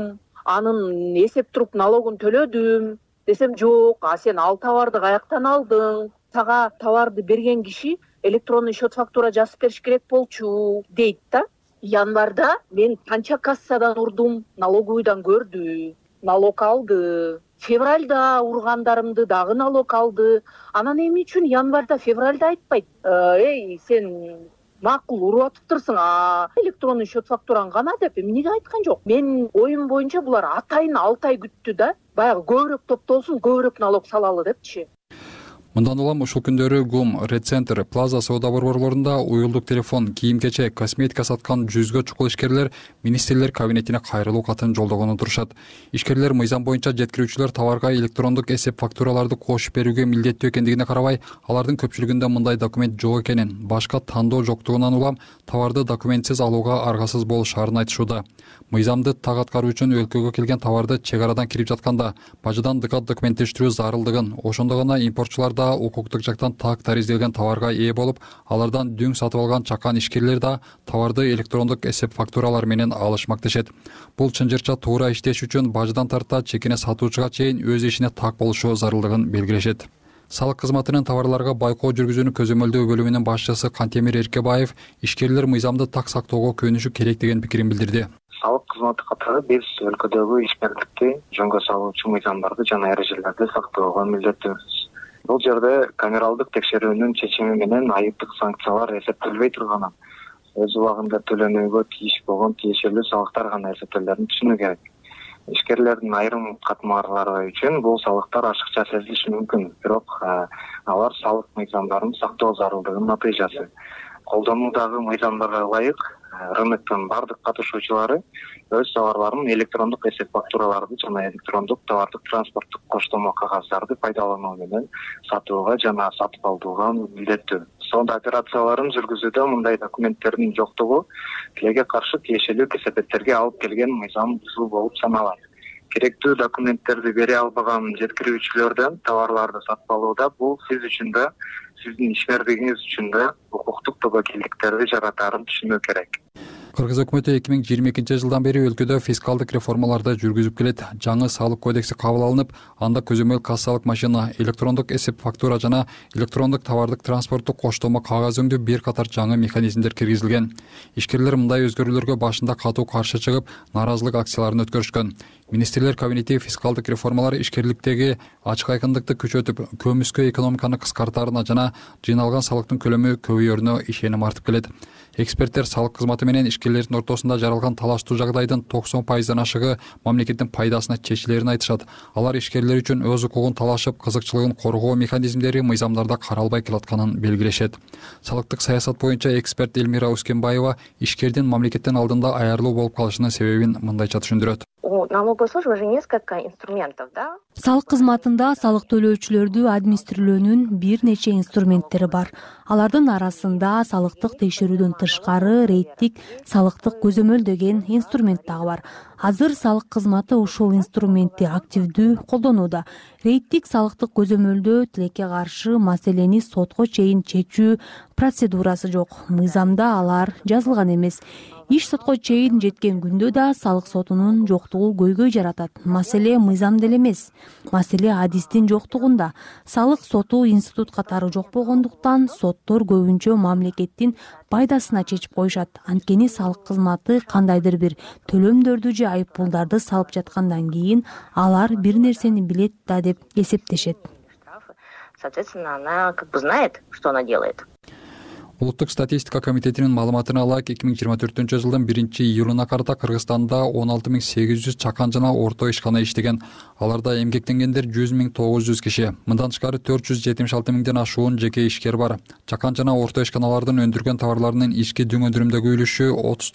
[SPEAKER 22] анын эсеп туруп налогун төлөдүм десем, жок, а сен ал товарды каяктан алдың? Сага товарды берген киши электронный счет фактура жазып бериш керек болчу дейт да. Январда мен канча кассадан урдум, налоговыйдан көрдү, налог алды. Февральда ургандарымды дагы налог алды. Анан эмне үчүн январда, февральда айтпайт? Эй, сен макул уруп атыптырсың, электронный счет фактураң гана деп эмнеге айткан жок? Мен оюм боюнча булар атайын 6 ай күттү да, баягы көбүрөөк топтолсун, көбүрөөк налог салалы депчи.
[SPEAKER 21] Мындан улам ушул күндөрү ГУМ, Ред Центр, Плаза соода борборлорунда уюлдук телефон, кийим-кечек, косметика саткан 100гө чукул ишкерлер министрлер кабинетине кайрылуу катын жолдогон отурушат. Ишкерлер мыйзам боюнча жеткирүүчүлөр товарга электрондук эсеп фактураларды кошуп берүүгө милдеттүү экендигине карабай, алардын көпчүлүгүндө мындай документ жок экенин, башка тандоо жоктугунан улам товарды документсиз алууга аргасыз болушаарын айтышууда. Мыйзамды так аткаруу үчүн өлкөгө келген товарды чек арадан кирип жатканда бажадан дыкат документтештирүү зарылдыгын, ошондо гана импортчулар да укуктук жактан так таризделген товарга ээ болуп, алардан дүң сатып алган чакан ишкерлер да товарды электрондук эсеп фактуралар менен алышмак дешет. Бул чынжырча туура иштеш үчүн бажадан тарта чекине сатуучуга чейин өз ишине так болушу зарылдыгын белгилешет. Салык кызматынын товарларга байкоо жүргүзүүнү көзөмөлдөө бөлүмүнүн башчысы Кантемир Эркебаев ишкерлер мыйзамды так сактоого көнүшү керек деген пикирин билдирди.
[SPEAKER 1] Салык кызматы катары биз өлкөдөгү ишмердикти жөнгө салуучу мыйзамдарды жана эрежелерди сактоого милдеттүүбүз. Бул жерде камералдык текшерүүнүн чечими менен айыптык санкциялар эсептелбей турганын, өз убагында төлөнүүгө тийиш болгон тиешелүү салыктар гана эсептелерин түшүнүү керек. Ишкерлердин айрым катмарлары үчүн бул салыктар ашыкча сезилиши мүмкүн, бирок алар салык мыйзамдарын сактоо зарылдыгынын натыйжасы. Колдонуудагы мыйзамдарга ылайык рыноктун бардык катышуучулары өз товарларын электрондук эсеп фактураларды жана электрондук товардык транспорттук коштомо кагаздарды пайдалануу менен сатууга жана сатып алууга милдеттүү. Сонда операцияларын жүргүзүүдө мындай документтердин жоктугу тилеге каршы тиешелүү кесепеттерге алып келген мыйзам бузуу болуп саналат. Керектүү документтерди бере албаган жеткирүүчүлөрдөн товарларды сатып алууда бул сиз үчүн да, сиздин ишмердигиңиз үчүн да укуктук тобокелдиктерди жаратаарын түшүнүү керек.
[SPEAKER 21] Кыргыз өкмөтү 2022 жылдан бери өлкөдө фискалдык реформаларды жүргүзүп келет. Жаңы салык кодекси кабыл алынып, анда көзөмөл кассалык машина, электрондук эсеп фактура жана электрондук товардык транспорттук коштомо кагаз өңдүү бир катар жаңы механизмдер киргизилген. Ишкерлер мындай өзгөрүүлөргө башында катуу каршы чыгып, нааразылык акцияларын өткөрүшкөн. Министрлер кабинети фискалдык реформалар ишкерликтеги ачык айкындыкты күчөтүп, көмүскө экономиканы кыскартаарына жана жыйналган салыктын көлөмү көбөйөрүнө ишеним артып келет. Эксперттер салык кызматы менен ишкерлердин ортосунда жаралган талаштуу жагдайдын 90% ашыгы мамлекеттин пайдасына чечилерин айтышат. Алар ишкерлер үчүн өз укугун талашып, кызыкчылыгын коргоо механизмдери мыйзамдарда каралбай келатканын белгилешет. Салыктык саясат боюнча эксперт Элмира Ускенбаева ишкердин мамлекеттин алдында аярлуу болуп калышынын себебин мындайча түшүндүрөт.
[SPEAKER 4] У налоговой службы же несколько инструментов, да?
[SPEAKER 23] Салык кызматында салык төлөөчүлөрдү администрирөөнүн бир нече инструменттери бар. Алардын арасында салыктык текшерүүдөн тышкары рейдтик салыктык көзөмөл деген инструмент дагы бар. Азыр салык кызматы ушул инструментти активдүү колдонууда. Рейдтик салыктык көзөмөлдө тилекке каршы маселени сотко чейин чечүү процедурасы жок. Мыйзамда алар жазылган эмес. Иш сотко чейин жеткен күндө да салык сотунун жоктугу көйгөй жаратат. Маселе мыйзамда эле эмес. Маселе адистин жоктугунда. Салык соту институт катары жок болгондуктан соттор көбүнчө мамлекеттин пайдасына чечип коюшат. Анткени салык кызматы кандайдыр бир төлөмдөрдү же айыппулдарды салып жаткандан кийин алар бир нерсени билет да деп эсептешет.
[SPEAKER 4] Соответственно, она знает, что она делает.
[SPEAKER 21] Улуттук статистика комитетинин маалыматына ылайык 2024 жылдын 1-июлуна карата Кыргызстанда 16800 чакан жана орто ишкана иштеген. Аларда эмгектенгендер 100.900 киши. Мындан тышкары 476 миңден ашуун жеке ишкер бар. Чакан жана орто ишканалардын өндүргөн товарларынын ички дүң өндүрүмдөгү үлүшү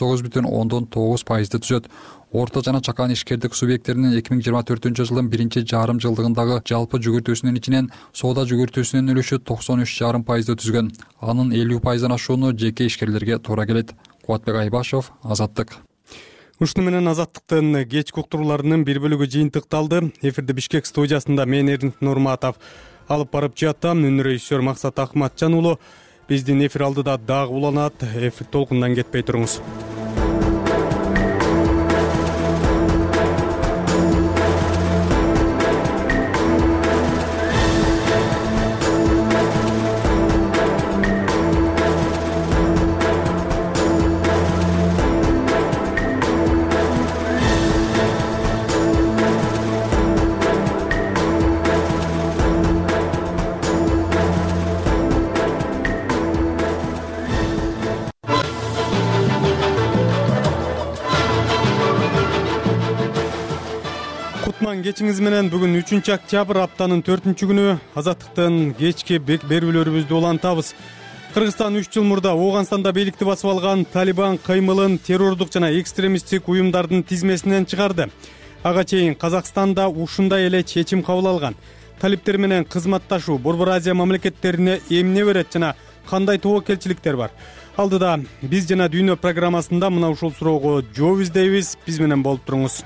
[SPEAKER 21] 39,9% түзөт. Орто жана чакан ишкердик субъекттеринин 2024 жылдын 1-жарым жылдыгындагы жалпы жүгүртүүсүнүн ичинен соода жүгүртүүсүнүн үлүшү 93,5% түзгөн. Анын 50%-дан ашууну жеке ишкерлерге туура келет. Кубатбек Айбашов, Азаттык.
[SPEAKER 2] Ушуну менен Азаттыктын кечки уктурууларынын бир бөлүгү жыйынтыкталды. Эфирде Бишкек студиясында мен Эрин Нурматов алып барып жатам. Үнү режиссер Максат Акматжан уулу. Биздин эфир алдыда дагы уланат. Эфир толкундан кетпей туруңуз. кечиңиз менен. Бүгүн 3-октябрь, аптанын 4-күнү. Азаттыктын кечки берүүлөрүбүздү улантабыз. Кыргызстан 3 жыл мурда Ооганстанда бийликти басып алган Талибан кыймылын террордук жана экстремисттик уюмдардын тизмесинен чыгарды. Ага чейин Казакстанда ушундай эле чечим кабыл алган. Талиптер менен кызматташуу Борбор Азия мамлекеттерине эмне берет жана кандай тобокелчиликтер бар? Алдыда биз жана дүйнө программасында мына ушул суроого жооп издейбиз. Биз менен болуп туруңуз.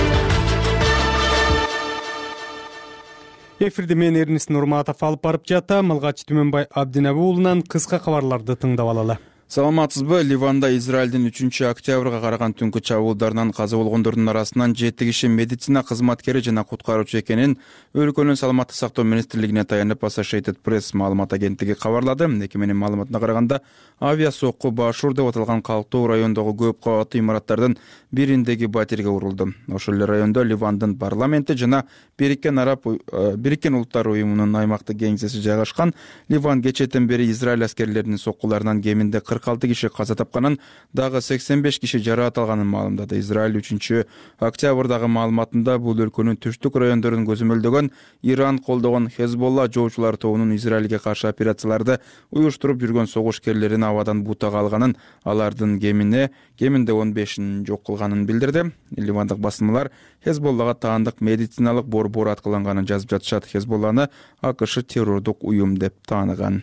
[SPEAKER 2] Эфирди мен Эрнис Нурматов алып барып жатам. Алгач Түмөнбай Абдинабы уулунан кыска кабарларды тыңдап алалы.
[SPEAKER 3] Саламатсызбы? Ливанда Израилдин 3-октябрга караган түнкү чабуулдарынан каза болгондордун арасынан 7 киши медицина кызматкери жана куткаруучу экенин өлкөнүн саламаттык сактоо министрлигине таянып Associated Press маалымат агенттиги кабарлады. Мекеменин маалыматына караганда авиа сокку Башур деп аталган калктуу райондогу көп кабаттуу имараттардын бириндеги батирге урулду. Ошол эле райондо Ливандын парламенти жана Бириккен Улуттар уюмунун аймактык кеңсеси жайгашкан. Ливан кечээден бери Израиль аскерлеринин соккуларынан кеминде 46 киши каза тапканын, дагы 85 киши жараат алганын маалымдады. Израиль 3-октябрдагы маалыматында бул өлкөнүн түштүк райондорун көзөмөлдөгөн Иран колдогон Хезболла жоочулар тобунун Израилге каршы операцияларды уюштуруп жүргөн согушкерлерин абадан бутага алганын, алардын кеминде 15-ин жок кылганын билдирди. Ливандык басылмалар Хезболлага таандык медициналык борбор аткыланганын жазып жатышат. Хезболланы АКШ террордук уюм деп тааныган.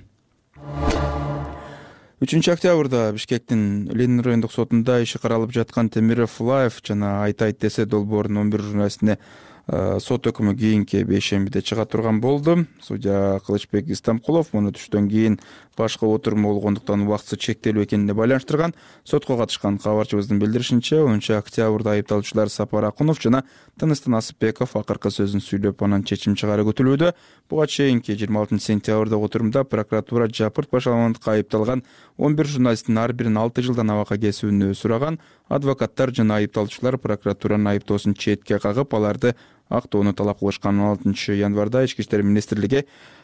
[SPEAKER 3] 3-октябрда Бишкектин Ленин райондук сотунда иши каралып жаткан Темиров Лайф жана Айтайт десе долбоорунун 11 журналистине сот өкүмү кийинки бейшембиде чыга турган болду. Судья Кылычбек Истамкулов муну түштөн кийин башка отурум болгондуктан убактысы чектелүү экенине байланыштырган. Сотко катышкан кабарчыбыздын билдиришинче, 10-октябрда айыпталуучулар Сапар Акунов жана Тыныстын Асыпбеков акыркы сөзүн сүйлөп, анан чечим чыгаруу күтүлүүдө. Буга чейинки 26-сентябрда отурумда прокуратура жапырт башаламандыкка айыпталган 11 журналисттин ар бирин 6 жылдан абакка кесүүнү сураган. Адвокаттар жана айыпталуучулар прокуратуранын айыптоосун четке кагып, аларды актоону талап кылышкан. 16 январда Ички иштер министрлиги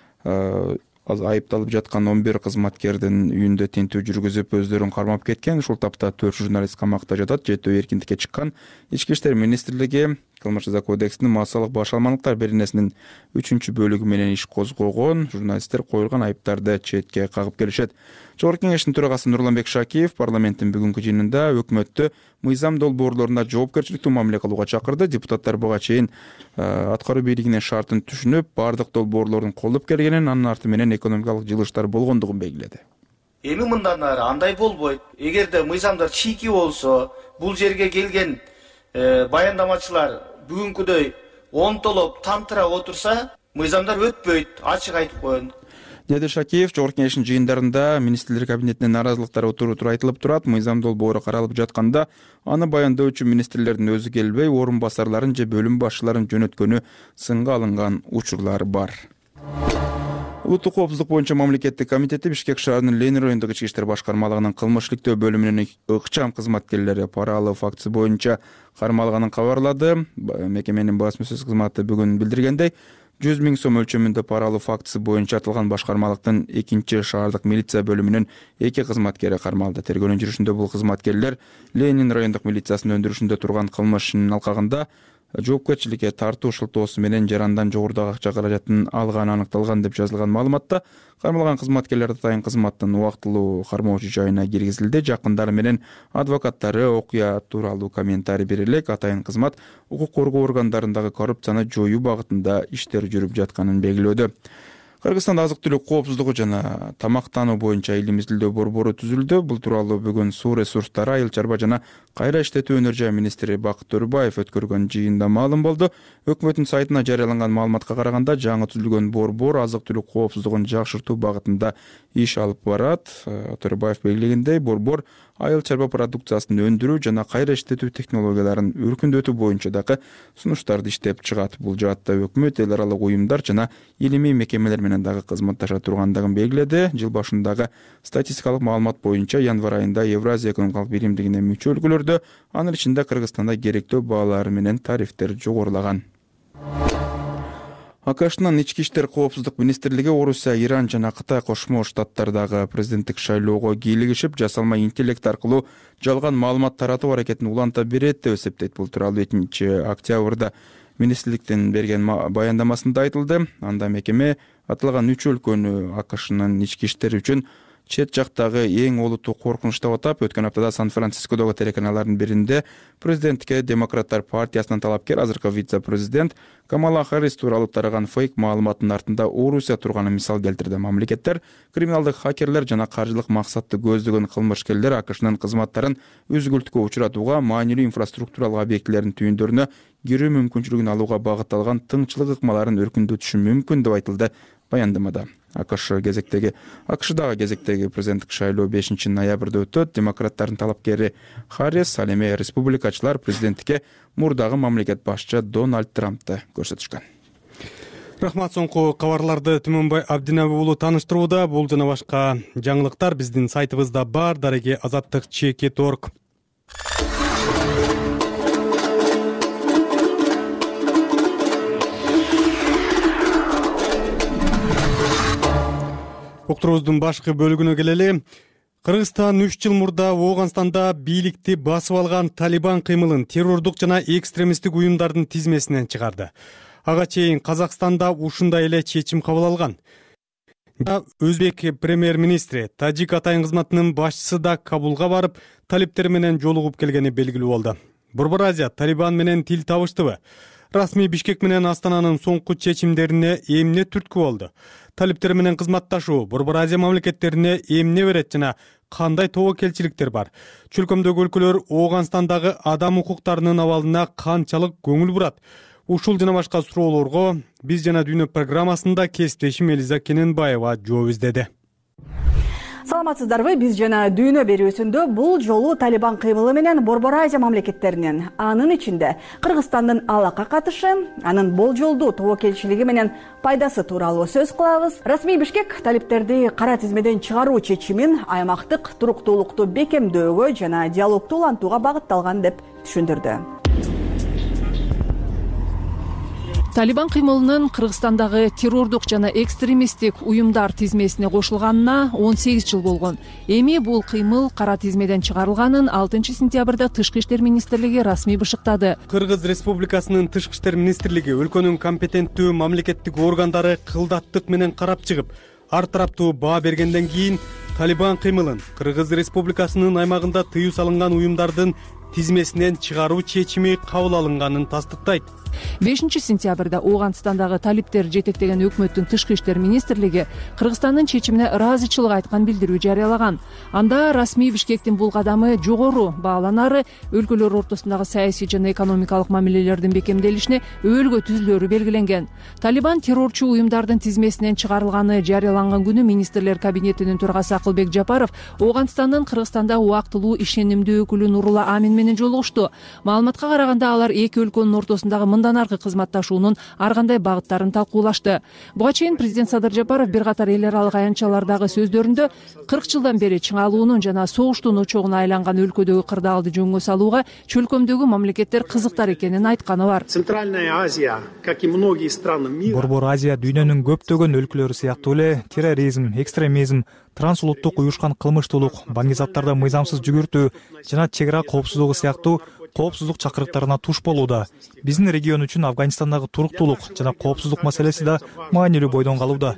[SPEAKER 3] айыпталып жаткан 11 кызматкердин үйүндө тинтүү жүргүзүп, өздөрүн кармап кеткен. Ушул тапта 4 журналист камакта жатат. Жетөө эркиндикке чыккан. Ички иштер министрлиги Кылмыш жаза кодексинин массалык башаламандыктар беренесинин 3-бөлүгү менен иш козгогон. Журналисттер коюлган айыптарды четке кагып келишет. Жогорку кеңештин төрагасы Нурланбек Шакиев парламенттин бүгүнкү жыйынында өкмөттү мыйзам долбоорлоруна жоопкерчиликтүү мамиле кылууга чакырды. Депутаттар буга чейин аткаруу бийлигинин шартын түшүнүп, бардык долбоорлордун колдоп келгенин, анын арты менен экономикалык жылыштар болгондугун белгиледи.
[SPEAKER 11] Эми мындан ары андай болбойт. Эгерде мыйзамдар чийки болсо, бул жерге келген баяндамачылар бүгүнкүдөй онтолоп тантыра отурса, мыйзамдар өтпөйт, ачык айтып коеюн.
[SPEAKER 3] Деди Шакиев, жогорку кеңештин жыйындарында министрлер кабинетинин наразылыктары отуруп айтылып турат. Мыйзам долбоору каралып жатканда аны баяндоо үчүн министрлердин өзү келбей, орун басарларын же бөлүм башчыларын жөнөткөнү сынга алынган учурлар бар. Улуттук коопсуздук боюнча мамлекеттик комитети Бишкек шаарынын Ленин райондук ички иштер башкармалыгынын кылмыш иштөө бөлүмүнүн ыкчам кызматкерлери пара алуу фактысы боюнча кармалганын кабарлады. Мекеменин басма-сөз кызматы бүгүн билдиргендей, 100 000 сом өлчөмүндө пара алуу фактысы боюнча атылган башкармалыктын 2-шаардык милиция бөлүмүнүн 2 кызматкери кармалды. Тергөөнүн жүрүшүндө бул кызматкерлер Ленин райондук милициясынын өндүрүшүндө турган кылмыш ишинин алкагында жоопкерчиликке тартуу шылтоосу менен жарандан жогорудагы акча каражатын алганы аныкталган деп жазылган маалыматта. Кармалган кызматкерлер атайын кызматтын убактылуу кармоочу жайына киргизилди. Жакындары менен адвокаттары окуя тууралуу комментарий бере элек, атайын кызмат укук коргоо органдарындагы коррупцияны жоюу багытында иштер жүрүп жатканын белгилөөдө. Кыргызстанда азык-түлүк коопсуздугу жана тамактануу боюнча илим изилдөө борбору түзүлдү. Бул тууралуу бүгүн Суу ресурстары, айыл чарба жана кайра иштетүү өнөр жай министри Бакыт Төрөбаев өткөргөн жыйында маалым болду. Өкмөттүн сайтына жарыяланган маалыматка караганда, жаңы түзүлгөн борбор азык-түлүк коопсуздугун жакшыртуу багытында иш алып барат. Төрөбаев белгилегендей, борбор айыл чарба продукциясын өндүрүү жана кайра иштетүү технологияларын өркүндөтүү боюнча дагы сунуштарды иштеп чыгат. Бул жаатта өкмөт эл аралык уюмдар жана илимий мекемелер менен дагы кызматташа тургандыгын белгиледи. Жыл башындагы статистикалык маалымат боюнча январь айында Евразия экономикалык биримдигине мүчө өлкөлөрдө, анын ичинде Кыргызстанда керектөө баалары менен тарифтер жогорулаган. АКШнын ички иштер коопсуздук министрлиги Орусия, Иран жана Кытай кошмо штаттардагы президенттик шайлоого кийлигишип, жасалма интеллект аркылуу жалган маалымат таратуу аракетин уланта берет деп эсептейт. Бул тууралуу 2-октябрда министрликтин берген баяндамасында айтылды. Анда мекеме аталган 3 өлкөнү АКШнын ички иштери үчүн чет жактагы эң олуттуу коркунуч деп атап, өткөн аптада Сан-Францискодогу телеканалдардын биринде президентке Демократтар партиясынын талапкер азыркы вице-президент Камала Харрис тууралуу тараган фейк маалыматтын артында Орусия турганын мисал келтирди. Мамлекеттер, криминалдык хакерлер жана каржылык максатты көздөгөн кылмышкерлер АКШнын кызматтарын үзгүлтүккө учуратууга, маанилүү инфраструктуралык объектилердин түйүндөрүнө кирүү мүмкүнчүлүгүн алууга багытталган тыңчылык ыкмаларын өркүндөтүшү мүмкүн деп айтылды баяндамада. АКШдагы кезектеги президенттик шайлоо 5-ноябрда өтөт. Демократтардын талапкери Харрис, ал эми республикачылар президенттикке мурдагы мамлекет башчы Дональд Трампты көрсөтүшкөн.
[SPEAKER 2] Рахмат, соңку кабарларды Түмөнбай Абдинабы уулу тааныштырууда. Бул жана башка жаңылыктар биздин сайтыбызда бар. Дареги azаттык.org. Уктуруубуздун башкы бөлүгүнө келели. Кыргызстан 3 жыл мурда Ооганстанда бийликти басып алган Талибан кыймылын террордук жана экстремисттик уюмдардын тизмесинен чыгарды. Ага чейин Казакстанда ушундай эле чечим кабыл алган. Өзбек премьер-министри Тажик атайын кызматынын башчысы да Кабулга барып, талиптер менен жолугуп келгени белгилүү болду. Борбор Азия Талибан менен тил табыштыбы? Расмий Бишкек менен Астананын соңку чечимдерине эмне түрткү болду? Талиптер менен кызматташуу Борбор Азия мамлекеттерине эмне берет жана кандай тобокелчиликтер бар? Чөлкөмдөгү өлкөлөр Ооганстандагы адам укуктарынын абалына канчалык көңүл бурат? Ушул жана башка суроолорго Биз жана дүйнө программасында кесиптешим Элиза Кененбаева жооп издеди.
[SPEAKER 16] Саламатсыздарбы? Биз жана дүйнө берүүсүндө бул жолу Талибан кыймылы менен Борбор Азия мамлекеттеринин, анын ичинде Кыргызстандын алакка катышы, анын болжолдуу тобокелчилиги менен пайдасы тууралуу сөз кылабыз. Расмий Бишкек талиптерди кара тизмеден чыгаруу чечимин аймактык туруктуулукту бекемдөөгө жана диалогду улантууга багытталган деп түшүндүрдү.
[SPEAKER 6] Талибан кыймылынын Кыргызстандагы террордук жана экстремисттик уюмдар тизмесине кошулганына 18 жыл болгон. Эми бул кыймыл кара тизмеден чыгарылганын 6 сентябрда Тышкы иштер министрлиги расмий бышыктады.
[SPEAKER 2] Кыргыз Республикасынын Тышкы иштер министрлиги өлкөнүн компетенттүү мамлекеттик органдары кылдаттык менен карап чыгып, ар тараптуу баа бергенден кийин Талибан кыймылын Кыргыз Республикасынын аймагында тыюу салынган уюмдардын тизмесинен чыгаруу чечими кабыл алынганын тастыктайт.
[SPEAKER 6] 5 сентябрда Ооганстандагы талиптер жетектеген өкмөттүн Тышкы иштер министрлиги Кыргызстандын чечимине ыраазычылык айткан билдирүү жарыялаган. Анда расмий Бишкектин бул кадамы жогору бааланары, өлкөлөр ортосундагы саясий жана экономикалык мамилелердин бекемделишине өөлгө түзүлөрү белгиленген. Талибан террорчу уюмдардын тизмесинен чыгарылганы жарыяланган күнү министрлер кабинетинин төрагасы Акылбек Жапаров Ооганстандын Кыргызстанда убактылуу ишенимдүү өкүлү Нурула Амин менен жолугушту. Маалыматка караганда алар эки өлкөнүн ортосундагы мындан аркы кызматташуунун ар кандай багыттарын талкуулашты. Буга чейин президент Садыр Жапаров бир катар эл аралык аянтчалардагы сөздөрүндө 40 жылдан бери чыңалуунун жана согуштун очогуна айланган өлкөдөгү кырдаалды жөнгө салууга чөлкөмдөгү мамлекеттер кызыктар экенин айтканы бар.
[SPEAKER 7] Центральная Азия, как и многие страны мира.
[SPEAKER 18] Борбор Азия дүйнөнүн көптөгөн өлкөлөрү сыяктуу эле терроризм, экстремизм, трансулуттук уюшкан кылмыштуулук, баңгизаттарды мыйзамсыз жүгүртүү жана чек ара коопсуздугу сыяктуу коопсуздук чакырыктарына туш болууда. Биздин регион үчүн Афганистандагы туруктуулук жана коопсуздук маселеси да маанилүү бойдон калууда.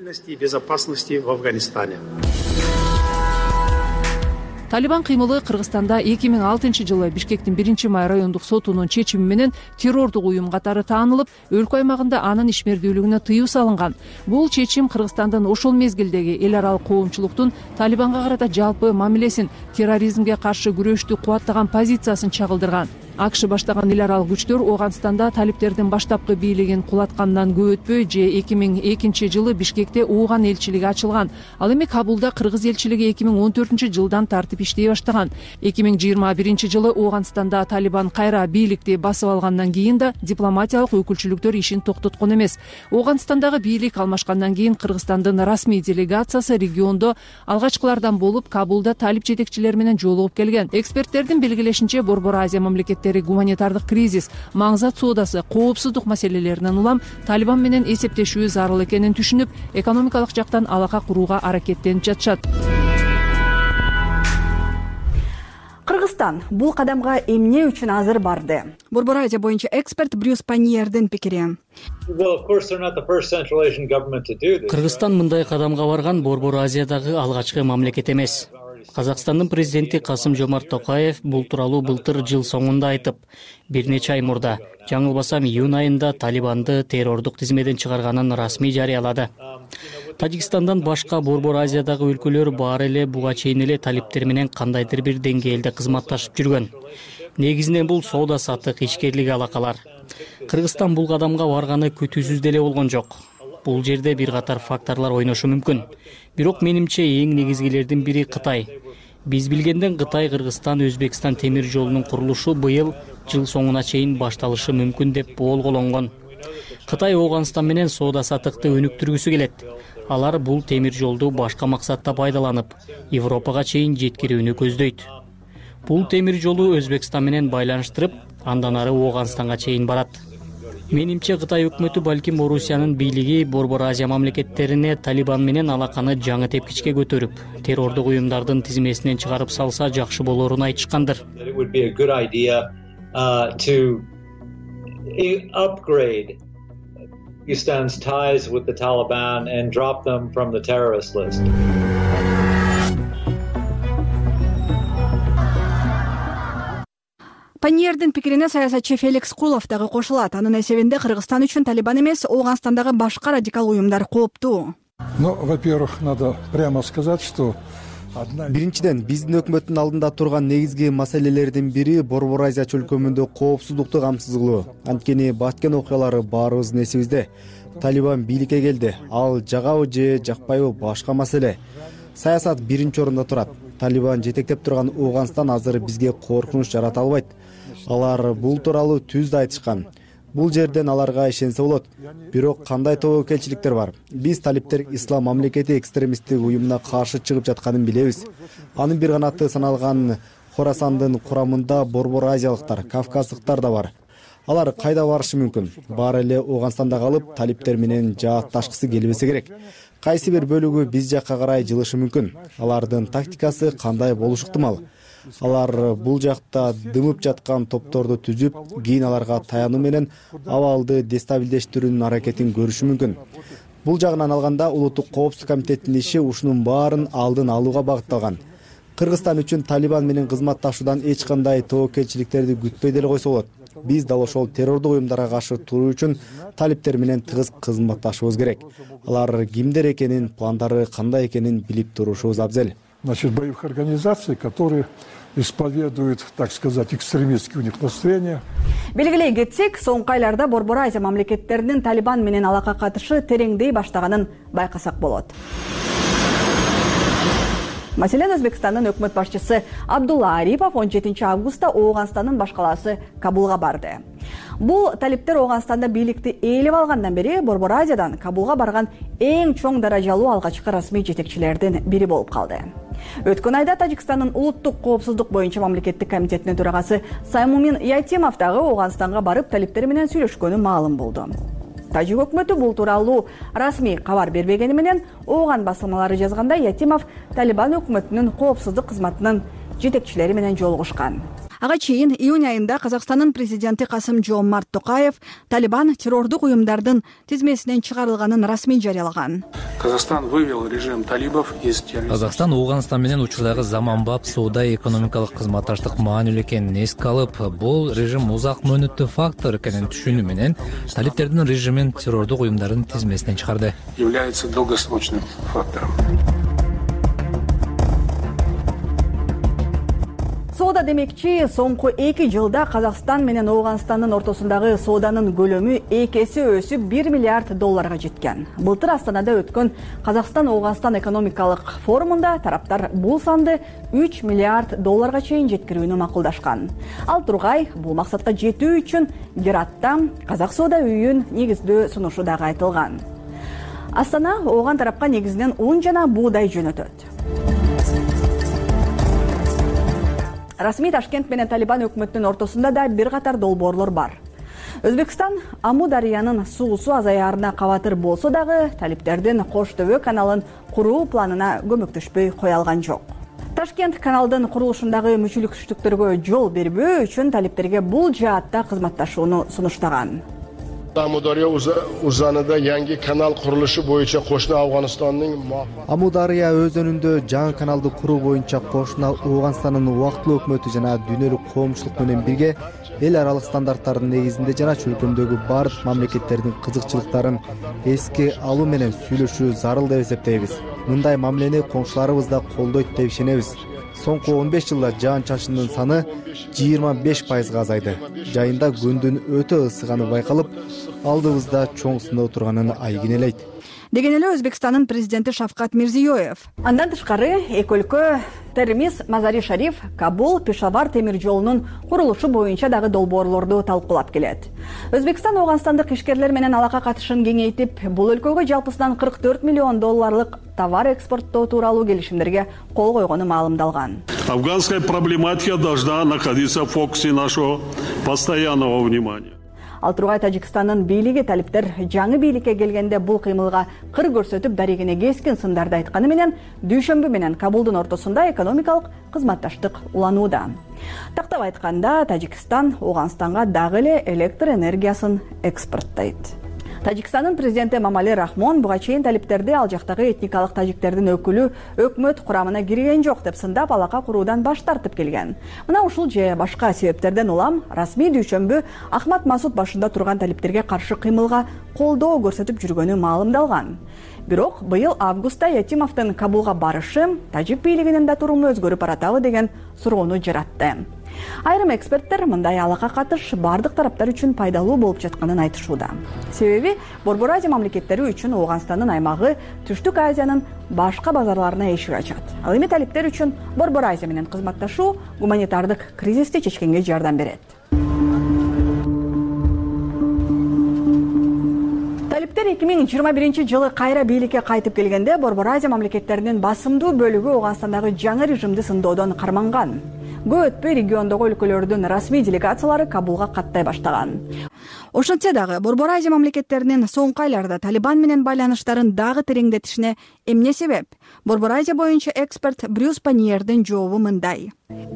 [SPEAKER 6] Талибан кыймылы Кыргызстанда 2006 жылы Бишкектин 1-май райондук сотунун чечими менен террордук уюм катары таанылып, өлкө аймагында анын ишмердүүлүгүнө тыюу салынган. Бул чечим Кыргызстандын ошол мезгилдеги эл аралык коомчулуктун Талибанга карата жалпы мамилесин, терроризмге каршы күрөштү кубаттаган позициясын чагылдырган. АКШ баштаган эл аралык күчтөр Ооганстанда талиптердин баштапкы бийлигин кулаткандан көп өтпөй, 2002 жылы Бишкекте Ооған элчилиги ачылган. Ал эми Кабулда Кыргыз элчилиги 2014 жылдан тартып иштей баштаган. 2021 жылы Ооганстанда Талибан кайра бийликти басып алгандан кийин да дипломатиялык өкүлчүлүктөр ишин токтоткон эмес. Ооганстандагы бийлик алмашкандан кийин Кыргызстандын расмий делегациясы региондо алгачкылардан болуп Кабулда талип жетекчилери менен жолугуп келген. Эксперттердин белгилешинче, Борбор Азия мамлекеттери гуманитардык кризис, маңзат соодасы, коопсуздук маселелеринен улам Талибан менен эсептешүү зарыл экенин түшүнүп, экономикалык жактан алака курууга аракеттенип жатышат.
[SPEAKER 16] Кыргызстан бул кадамга эмне үчүн азыр барды? Борбор Азия боюнча эксперт Брюс Паньердин пикири.
[SPEAKER 8] Кыргызстан мындай кадамга барган Борбор Азиядагы алгачкы мамлекет эмес. Казакстандын президенти Касым-Жомарт Токаев бул тууралуу былтыр жыл соңунда айтып, бир нече ай мурда, жаңылбасам июнь айында Талибанды террордук тизмеден чыгарганын расмий жарыялады. Тажикстандан башка Борбор Азиядагы өлкөлөр баары эле буга чейин эле талиптер менен кандайдыр бир деңгээлде кызматташып жүргөн. Негизинен бул соода саттык ишкерлик алакалар. Кыргызстан бул кадамга барганы күтүүсүз деле болгон жок. Бул жерде бир катар факторлор ойношу мүмкүн. Бирок менимче эң негизгилердин бири Кытай. Биз билгенден Кытай Кыргызстан-Өзбекстан темир жолунун курулушу быйыл жыл соңуна чейин башталышы мүмкүн деп болголонгон. Кытай Ооганстан менен соода саттыкты өнүктүргүсү келет. Алар бул темир жолду башка максатта пайдаланып, Европага чейин жеткирүүнү көздөйт. Бул темир жолу Өзбекстан менен байланыштырып, андан ары Ооганстанга чейин барат. Менимче Кытай өкмөтү балким Орусиянын бийлиги Борбор Азия мамлекеттерине Талибан менен алаканы жаңы тепкичке көтөрүп, террордук уюмдардын тизмесинен чыгарып салса жакшы болорун айтышкандыр.
[SPEAKER 9] Pakistan's ties with the Taliban and drop them from the terrorist list.
[SPEAKER 16] Паньердин пикирине саясатчы Феликс Кулов дагы кошулат. Анын эсебинде Кыргызстан үчүн Талибан эмес, Ооганстандагы башка радикал уюмдар кооптуу.
[SPEAKER 10] Во-первых, надо прямо сказать, что
[SPEAKER 24] биринчиден, биздин өкмөттүн алдында турган негизги маселелердин бири Борбор Азия чөлкөмүндө коопсуздукту камсыз кылуу. Анткени баткен окуялары баарыбыздын эсибизде. Талибан бийликке келди. Ал жагабы же жакпайбы башка маселе. Саясат биринчи орунда турат. Талибан жетектеп турган Ооганстан азыр бизге коркунуч жарата албайт. Алар бул тууралуу түз да айтышкан. Бул жерден аларга ишенсе болот. Бирок кандай тобокелчиликтер бар? Биз талиптер ислам мамлекети экстремисттик уюмуна каршы чыгып жатканын билебиз. Анын бир канаты саналган Хорасандын курамында Борбор Азиялыктар, Кавказдыктар да бар. Алар кайда барышы мүмкүн? Баары эле Ооганстанда калып, талиптер менен жаатташкысы келбесе керек. Кайсы бир бөлүгү биз жакка карай жылышы мүмкүн. Алардын тактикасы кандай болушу ыктымал? Алар бул жакта дымып жаткан топторду түзүп, кийин аларга таянуу менен абалды дестабилдештирүүнүн аракетин көрүшү мүмкүн. Бул жагынан алганда улуттук коопсуздук комитетинин иши ушунун баарын алдын алууга багытталган. Кыргызстан үчүн Талибан менен кызматташуудан эч кандай тобокелчиликтерди күтпөй деле койсо болот. Биз дал ошол террордук уюмдарга каршы туруу үчүн талиптер менен тыгыз кызматташыбыз керек. Алар кимдер экенин, пландары кандай экенин билип турушубуз абзел.
[SPEAKER 10] Значит, боевых организаций, которые исповедуют, так сказать, экстремистские у них настроения.
[SPEAKER 16] Белгилей кетсек, соңку айларда Борбор Азия мамлекеттеринин Талибан менен алака катышы тереңдей баштаганын байкасак болот. Маселен, Өзбекстандын өкмөт башчысы Абдулла Арипов 17 августта Ооганстандын баш калаасы Кабулга барды. Бул талиптер Ооганстанда бийликти ээлеп алгандан бери Борбор Азиядан Кабулга барган эң чоң даражалуу алгачкы расмий жетекчилердин бири болуп калды. Өткөн айда Тажикстандын улуттук коопсуздук боюнча мамлекеттик комитетинин төрагасы Саймумин Ятимов дагы Ооганстанга барып талиптер менен сүйлөшкөнү маалым болду. Тажик өкмөтү бул тууралуу расмий кабар бербегени менен Ооган басылмалары жазганда Ятимов Талибан өкмөтүнүн коопсуздук кызматынын жетекчилери менен жолугушкан. Ага чейин июнь айында Казакстандын президенти Касым-Жомарт Токаев Талибан террордук уюмдардын тизмесинен чыгарылганын расмий жарыялаган.
[SPEAKER 25] Казахстан вывел режим талибов из терроризма.
[SPEAKER 17] Казакстан Ооганстан менен учурдагы заманбап соода экономикалык кызматташтык маанилүү экенин эске алып, бул режим узак мөөнөттүү фактор экенин түшүнүү менен талиптердин режимин террордук уюмдардын тизмесинен чыгарды.
[SPEAKER 25] Является долгосрочным фактором.
[SPEAKER 16] Соода демекчи, соңку 2 жылда Казакстан менен Ооганстандын ортосундагы сооданын көлөмү 2 эсе өсүп $1 миллиард жеткен. Былтыр Астанада өткөн Казакстан-Ооганстан экономикалык форумунда тараптар бул санды $3 миллиард чейин жеткирүүнү макулдашкан. Ал тургай бул максатка жетүү үчүн Гератта Казак соода үйүн негиздөө сунушу дагы айтылган. Астана Ооган тарапка негизинен ун жана буудай жөнөтөт. Расмий Ташкент менен Талибан өкмөтүнүн ортосунда да бир катар долбоорлор бар. Өзбекстан Аму дарыянын суусу азаярына кабатыр болсо дагы талиптердин Кош Төбө каналын куруу планына көмөктөшпөй кое алган жок. Ташкент каналдын курулушундагы мүчүлүксүздүктөргө жол бербөө үчүн талиптерге бул жаатта кызматташууну сунуштаган.
[SPEAKER 5] Amudaryo uzanida yangi kanal qurilishi bo'yicha qo'shni Afg'onistonning
[SPEAKER 24] Amudaryo өзөнүндө жаңы каналды куруу боюнча кошуна Ооганстандын убактылуу өкмөтү жана дүйнөлүк коомчулук менен бирге эл аралык стандарттардын негизинде жана чөлкөмдөгү бардык мамлекеттердин кызыкчылыктарын эске алуу менен сүйлөшүү зарыл деп эсептейбиз. Мындай мамилени коңшуларыбыз да колдойт деп ишенебиз. Соңку 15 жылда жаан-чачындын саны 25%га азайды. Жайында күндүн өтө ысыганы байкалып, алдыбызда чоң сындоо турганын айгинелейт.
[SPEAKER 16] Деген эле Өзбекстандын президенти Шавкат Мирзиёев. Андан тышкары эки өлкө Термиз, Мазари Шариф, Кабул, Пешавар темир жолунун курулушу боюнча дагы долбоорлорду талкуулап келет. Өзбекстан Ооганстандык ишкерлер менен алака катышын кеңейтип, бул өлкөгө жалпысынан $44 миллион товар экспорттоо тууралуу келишимдерге кол койгону маалымдалган.
[SPEAKER 12] Афганская проблематика должна находиться в фокусе нашего постоянного внимания.
[SPEAKER 16] Ал тургай Тажикстандын бийлиги талиптер жаңы бийликке келгенде бул кыймылга кыр көрсөтүп, дарегине кескин сындарды айтканы менен дүйшөмбү менен Кабулдун ортосунда экономикалык кызматташтык уланууда. Тактап айтканда, Тажикстан Ооганстанга дагы эле электр энергиясын экспорттойт. Тажикстандын президенти Мамали Рахмон буга чейин талиптерди ал жактагы этникалык тажиктердин өкүлү өкмөт курамына кирген жок деп сындап, алака куруудан баш тартып келген. Мына ушул же башка себептерден улам расмий дүйшөмбү Ахмад Масуд башында турган талиптерге каршы кыймылга колдоо көрсөтүп жүргөнү маалымдалган. Бирок быйыл августта Ятимовдун Кабулга барышы тажик бийлигинин да туруму өзгөрүп баратабы деген суроону жаратты. Айрым эксперттер мындай алака катыш бардык тараптар үчүн пайдалуу болуп жатканын айтышууда. Себеби Борбор Азия мамлекеттери үчүн Ооганстандын аймагы Түштүк Азиянын башка базарларына эшик ачат. Ал эми талиптер үчүн Борбор Азия менен кызматташуу гуманитардык кризисти чечкенге жардам берет. Талиптер 2021 жылы кайра бийликке кайтып келгенде Борбор Азия мамлекеттеринин басымдуу бөлүгү Ооганстандагы жаңы режимди сындоодон карманган. Көп өтпөй региондогу өлкөлөрдүн расмий делегациялары Кабулга каттай баштаган. Ошентсе дагы Борбор Азия мамлекеттеринин соңку айларда Талибан менен байланыштарын дагы тереңдетишине эмне себеп? Борбор Азия боюнча эксперт Брюс Паниердин жообу мындай.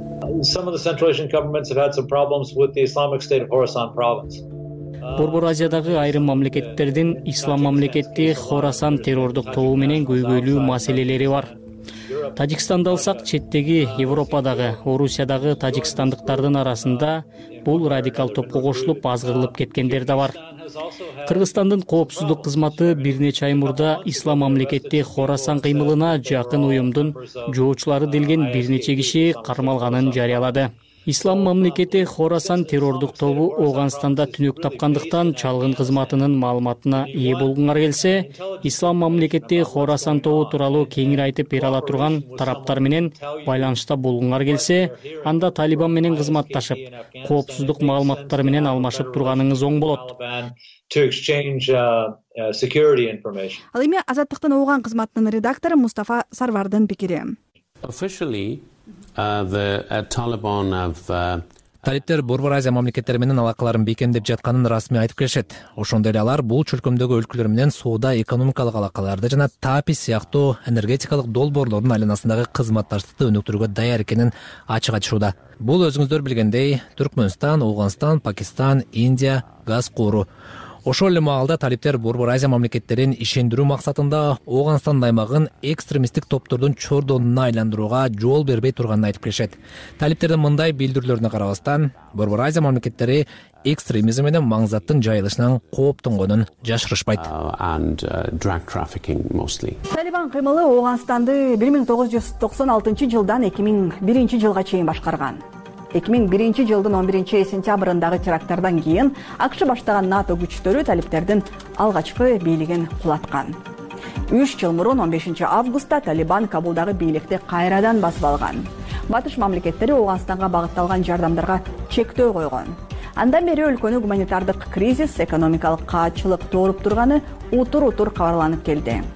[SPEAKER 8] Борбор Азиядагы айрым мамлекеттердин Ислам мамлекети Хорасан террордук тобу менен көйгөйлүү маселелери бар. Тажикстанды алсак, четтеги Европадагы, Орусиядагы тажикстандыктардын арасында бул радикал топко кошулуп азгырылып кеткендер да бар. Кыргызстандын коопсуздук кызматы бир нече ай мурда Ислам мамлекети Хорасан кыймылына жакын уюмдун жоочулары делген бир нече киши кармалганын жарыялады. Ислам мамлекети Хорасан террордук тобу Ооганстанда түнөк тапкандыктан чалгын кызматынын маалыматына ээ болгуңар келсе, Ислам мамлекети Хорасан тобу тууралуу кеңири айтып бере ала турган тараптар менен байланышта болгуңар келсе, анда Талибан менен кызматташып, коопсуздук маалыматтар менен алмашып турганыңыз оң болот.
[SPEAKER 16] Ал эми Азаттыктын Ооган кызматынын редактору Мустафа Сарвардын пикири.
[SPEAKER 17] Талиптер Борбор Азия мамлекеттери менен алакаларын бекемдеп жатканын расмий айтып келишет. Ошондой эле алар бул чөлкөмдөгү өлкөлөр менен соода, экономикалык алакаларды жана ТАПИС сыяктуу энергетикалык долбоорлордун айланасындагы кызматташтыкты өнүктүрүүгө даяр экенин ачык айтышууда. Бул өзүңүздөр билгендей Түркмөнстан, Ооганстан, Пакистан, Индия газ кууру. Ошол эле маалда талиптер Борбор Азия мамлекеттерин ишендирүү максатында Ооганстандын аймагын экстремисттик топтордун чордонуна айландырууга жол бербей турганын айтып келишет. Талиптердин мындай билдирүүлөрүнө карабастан, Борбор Азия мамлекеттери экстремизм менен маңзаттын жайылышынан кооптонгонун жашырышпайт.
[SPEAKER 16] Талибан кыймылы Ооганстанды 1996 жылдан 2001 жылга чейин башкарган. 2001 жылдын 11 сентябрындагы теракттардан кийин АКШ баштаган НАТО күчтөрү талиптердин алгачкы бийлигин кулаткан. 3 жыл мурун 15 августта Талибан Кабулдагы бийликти кайрадан басып алган. Батыш мамлекеттери Ооганстанга багытталган жардамдарга чектөө койгон. Андан бери өлкөнү гуманитардык кризис, экономикалык каатчылык тооруп турганы утур-утур кабарланып келди.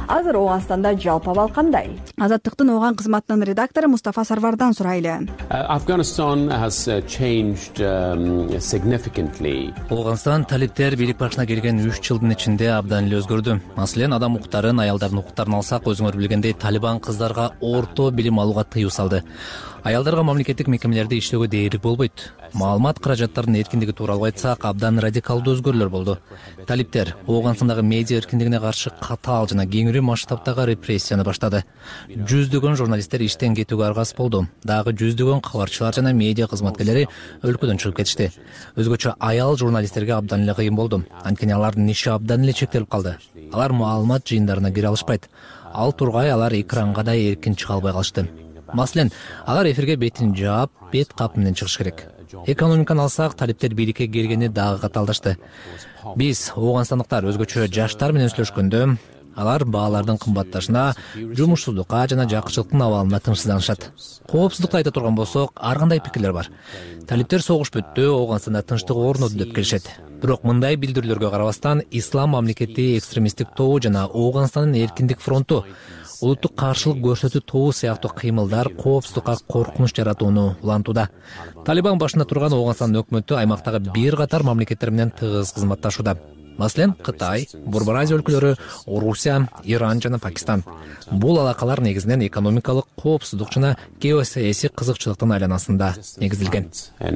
[SPEAKER 16] Азыр Ооганстанда жалпы абал кандай? Азаттыктын Ооган кызматынын редактору Мустафа Сарвардан сурайлы.
[SPEAKER 13] Afghanistan has changed significantly.
[SPEAKER 17] Ооганстан талиптер бийлик башына келген 3 жылдын ичинде абдан эле өзгөрдү. Маселен, адам укуктарын, аялдардын укуктарын алсак, өзүңөр билгендей, Талибан кыздарга орто билим алууга тыюу салды. Аялдарга мамлекеттик мекемелерде иштөөгө дээрлик болбойт. Маалымат каражаттарынын эркиндиги тууралуу айтсак, абдан радикалдуу өзгөрүүлөр болду. Талиптер Ооганстандагы медиа эркиндигине каршы катаал жана кеңирүү масштабтагы репрессияны баштады. Жүздөгөн журналисттер иштен кетүүгө аргасыз болду. Дагы жүздөгөн кабарчылар жана медиа кызматкерлери өлкөдөн чыгып кетишти. Өзгөчө аял журналисттерге абдан эле кыйын болду. Анткени алардын иши абдан эле чектелип калды. Алар маалымат жыйындарына кире алышпайт. Ал тургай алар экранга да эркин чыга албай калышты. Маселен, алар эфирге бетин жаап, бет кап менен чыгыш керек. Экономиканы алсак, талиптер бийликке келгени дагы катаалдашты. Биз ооганстандыктар өзгөчө жаштар менен сүйлөшкөндө, алар баалардын кымбатташына, жумушсуздукка жана жакшылыктын абалына тынчсызданышат. Коопсуздукту айта турган болсок, ар кандай пикирлер бар. Талиптер согуш бүттү, Ооганстанда тынчтык орноду деп келишет. Бирок мындай билдирүүлөргө карабастан, Ислам мамлекети экстремисттик тобу жана Ооганстандын эркиндик фронту улуттук каршылык көрсөтүү тобу сыяктуу кыймылдар коопсуздукка коркунуч жаратууну улантууда. Талибан башында турган Ооганстандын өкмөтү аймактагы бир катар мамлекеттер менен тыгыз кызматташууда. Маселен, Кытай, Борбор Азия өлкөлөрү, Орусия, Иран жана Пакистан. Бул алакалар негизинен экономикалык коопсуздук жана геосаясий кызыкчылыктын айланасында негизилген.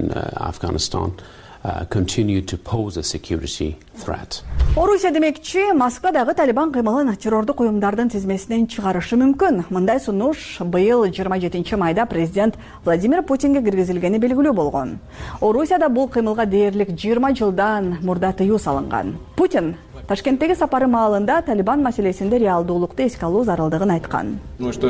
[SPEAKER 16] Орусия демекчи, Москвадагы Талибан кыймылын террордук уюмдардын тизмесинен чыгарышы мүмкүн. Мындай сунуш быйыл 27 майда президент Владимир Путинге киргизилгени белгилүү болгон. Орусияда бул кыймылга дээрлик 20 жылдан мурда тыюу салынган. Путин Ташкенттеги сапары маалында Талибан маселесинде реалдуулукту эске алуу зарылдыгын айткан.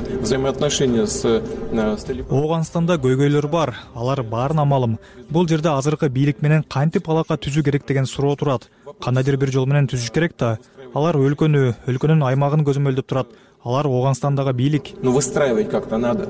[SPEAKER 18] Ооганстанда көйгөйлөр бар, алар баарын амалым. Бул жерде азыркы бийлик менен кантип алака түзүү керек деген суроо турат. Кандайдыр бир жол менен түзүш керек да. Алар өлкөнүн аймагын көзөмөлдөп турат. Алар Ооганстандагы бийлик.
[SPEAKER 14] Выстраивать как-то надо.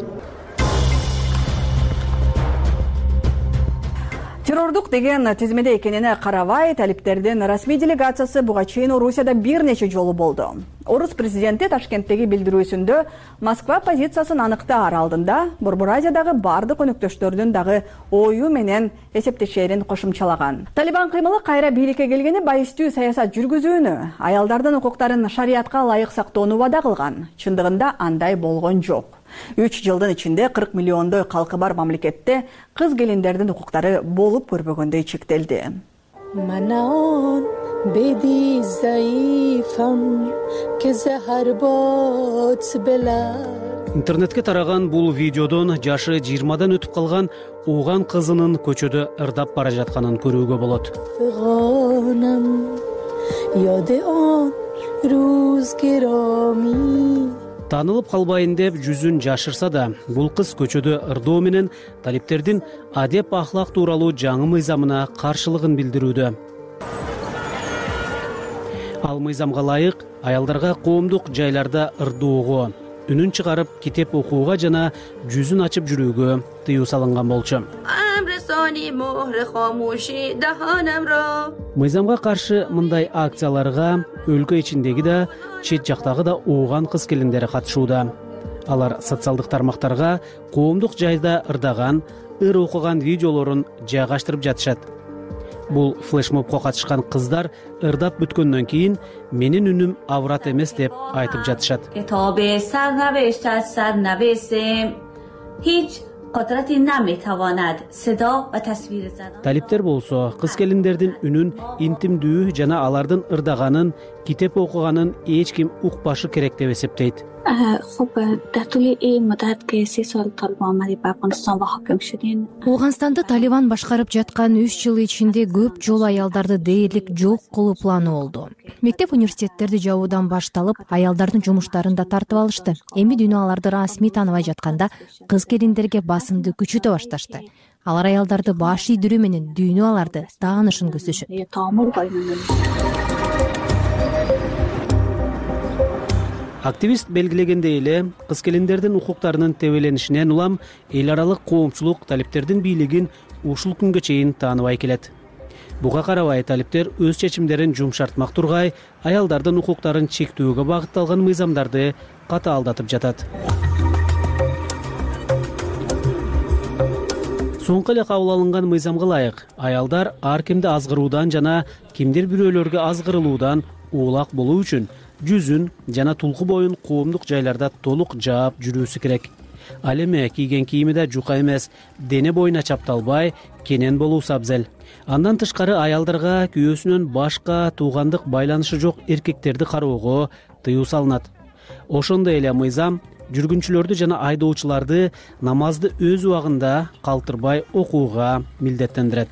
[SPEAKER 16] Террордук деген тизмеде экенине карабай, талиптердин расмий делегациясы буга чейин Орусияда бир нече жолу болду. Орус президенти Ташкенттеги билдирүүсүндө Москва позициясын аныктаар алдында Борбор Азиядагы бардык өнөктөштөрдүн дагы ою менен эсептешерин кошумчалаган. Талибан кыймылы кайра бийликке келгени байыстуу саясат жүргүзүүнү, аялдардын укуктарын шариятка ылайык сактоону убада кылган. Чындыгында андай болгон жок. 3 жылдын ичинде 40 миллиондой калкы бар мамлекетте кыз келиндердин укуктары болуп көрбөгөндөй чектелди.
[SPEAKER 15] Интернетке тараган бул видеодон жашы 20дан өтүп калган Ооган кызынын көчөдө ырдап бара жатканын көрүүгө болот. Танылып калбайын деп жүзүн жашырса да, бул кыз көчөдө ырдоо менен талиптердин адеп ахлак тууралуу жаңы мыйзамына каршылыгын билдирүүдө. Ал мыйзамга ылайык аялдарга коомдук жайларда ырдоого, үнүн чыгарып китеп окууга жана жүзүн ачып жүрүүгө тыюу салынган болчу. Мыйзамга каршы мындай акцияларга өлкө ичиндеги да, чет жактагы да Ооган кыз келиндери катышууда. Алар социалдык тармактарга коомдук жайда ырдаган, ыр окуган видеолорун жайгаштырып жатышат. Бул флешмобко катышкан кыздар ырдап бүткөндөн кийин менин үнүм аврат эмес деп айтып жатышат. Талиптер болсо кыз келиндердин үнүн интимдүү жана алардын ырдаганын, китеп окуганын эч ким укпашы керек деп эсептейт.
[SPEAKER 19] Ооганстанды Талибан башкарып жаткан 3 жыл ичинде көп жолу аялдарды дээрлик жок кылуу планы болду. Мектеп университеттерди жабуудан башталып, аялдардын жумуштарын да тартып алышты. Эми дүйнө аларды расмий тааныбай жатканда кыз келиндерге басымды күчөтө башташты. Алар аялдарды баш ийдирүү менен дүйнө аларды таанышын көздөшөт.
[SPEAKER 15] Активист белгилегендей эле, кыз келиндердин укуктарынын тебеленишинен улам эл аралык коомчулук талиптердин бийлигин ушул күнгө чейин тааныбай келет. Буга карабай талиптер өз чечимдерин жумшартмак тургай, аялдардын укуктарын чектөөгө багытталган мыйзамдарды катаалдатып жатат. Соңку эле кабыл алынган мыйзамга ылайык аялдар ар кимди азгыруудан жана кимдир бирөөлөргө азгырылуудан улак болуу үчүн жүзүн жана тулку боюн коомдук жайларда толук жаап жүрүүсү керек. Ал эми кийген кийимиде жука эмес, дене боюна чапталбай, кенен болуусу абзел. Андан тышкары аялдарга күйөөсүнөн башка туугандык байланышы жок эркектерди кароого тыюу салынат. Ошондой эле мыйзам жүргүнчүлөрдү жана айдоочуларды намазды өз убагында калтырбай окууга милдеттендирет.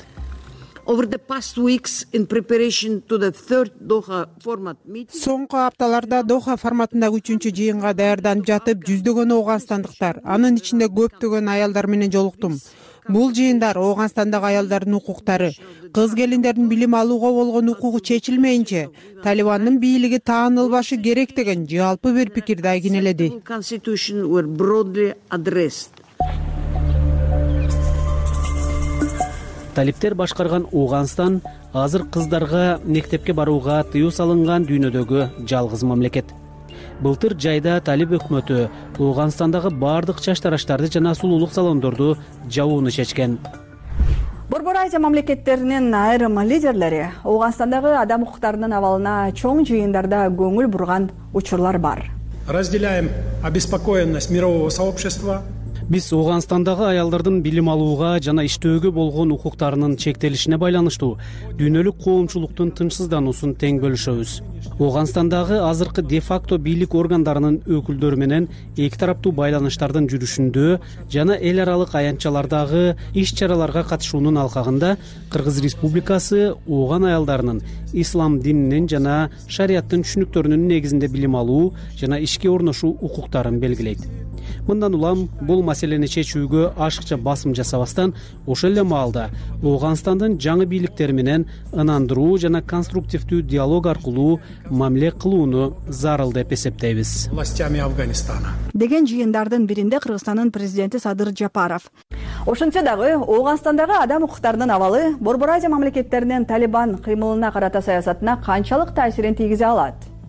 [SPEAKER 1] Соңку апталарда Доха форматындагы 3-чү жыйынга даярданып жатып, жүздөгөн ооганстандыктар, анын ичинде көптөгөн аялдар менен жолуктум. Бул жыйындар Ооганстандагы аялдардын укуктары, кыз келиндердин билим алууга болгон укугу чечилмейинче, Талибандын бийлиги таанылбашы керек деген жалпы бир пикирди айгинеледи.
[SPEAKER 15] Талиптер башкарган Ооганстан азыр кыздарга мектепке барууга тыюу салынган дүйнөдөгү жалгыз мамлекет. Былтыр жайда Талиб өкмөтү Ооганстандагы бардык чачтараштарды жана сулуулук салондорду жабууну чечкен.
[SPEAKER 16] Борбор Азия мамлекеттеринин айрым лидерлери Ооганстандагы адам укуктарынын абалына чоң жыйындарда көңүл бурган учурлар бар.
[SPEAKER 7] Разделяем обеспокоенность мирового сообщества.
[SPEAKER 15] Биз Ооганстандагы аялдардын билим алууга жана иштөөгө болгон укуктарынын чектелишине байланыштуу дүйнөлүк коомчулуктун тынчсыздануусун тең бөлүшөбүз. Ооганстандагы азыркы де-факто бийлик органдарынын өкүлдөрү менен эки тараптуу байланыштардын жүрүшүндө жана эл аралык аянтчалардагы иш-чараларга катышуунун алкагында Кыргыз Республикасы ооган аялдарынын ислам дининин жана шарияттын түшүнүктөрүнүн негизинде билим алуу жана ишке орношуу укуктарын белгилейт. Мындан улам бул маселени чечүүгө ашыкча басым жасабастан, ошол эле маалда Ооганстандын жаңы бийликтери менен ынандыруу жана конструктивдүү диалог аркылуу мамиле кылууну зарыл деп эсептейбиз.
[SPEAKER 7] Властями Афганистана.
[SPEAKER 16] Деген жыйындардын биринде Кыргызстандын президенти Садыр Жапаров. Ошентсе дагы Ооганстандагы адам укуктарынын абалы Борбор Азия мамлекеттеринин Талибан кыймылына карата саясатына канчалык таасирин тийгизе алат?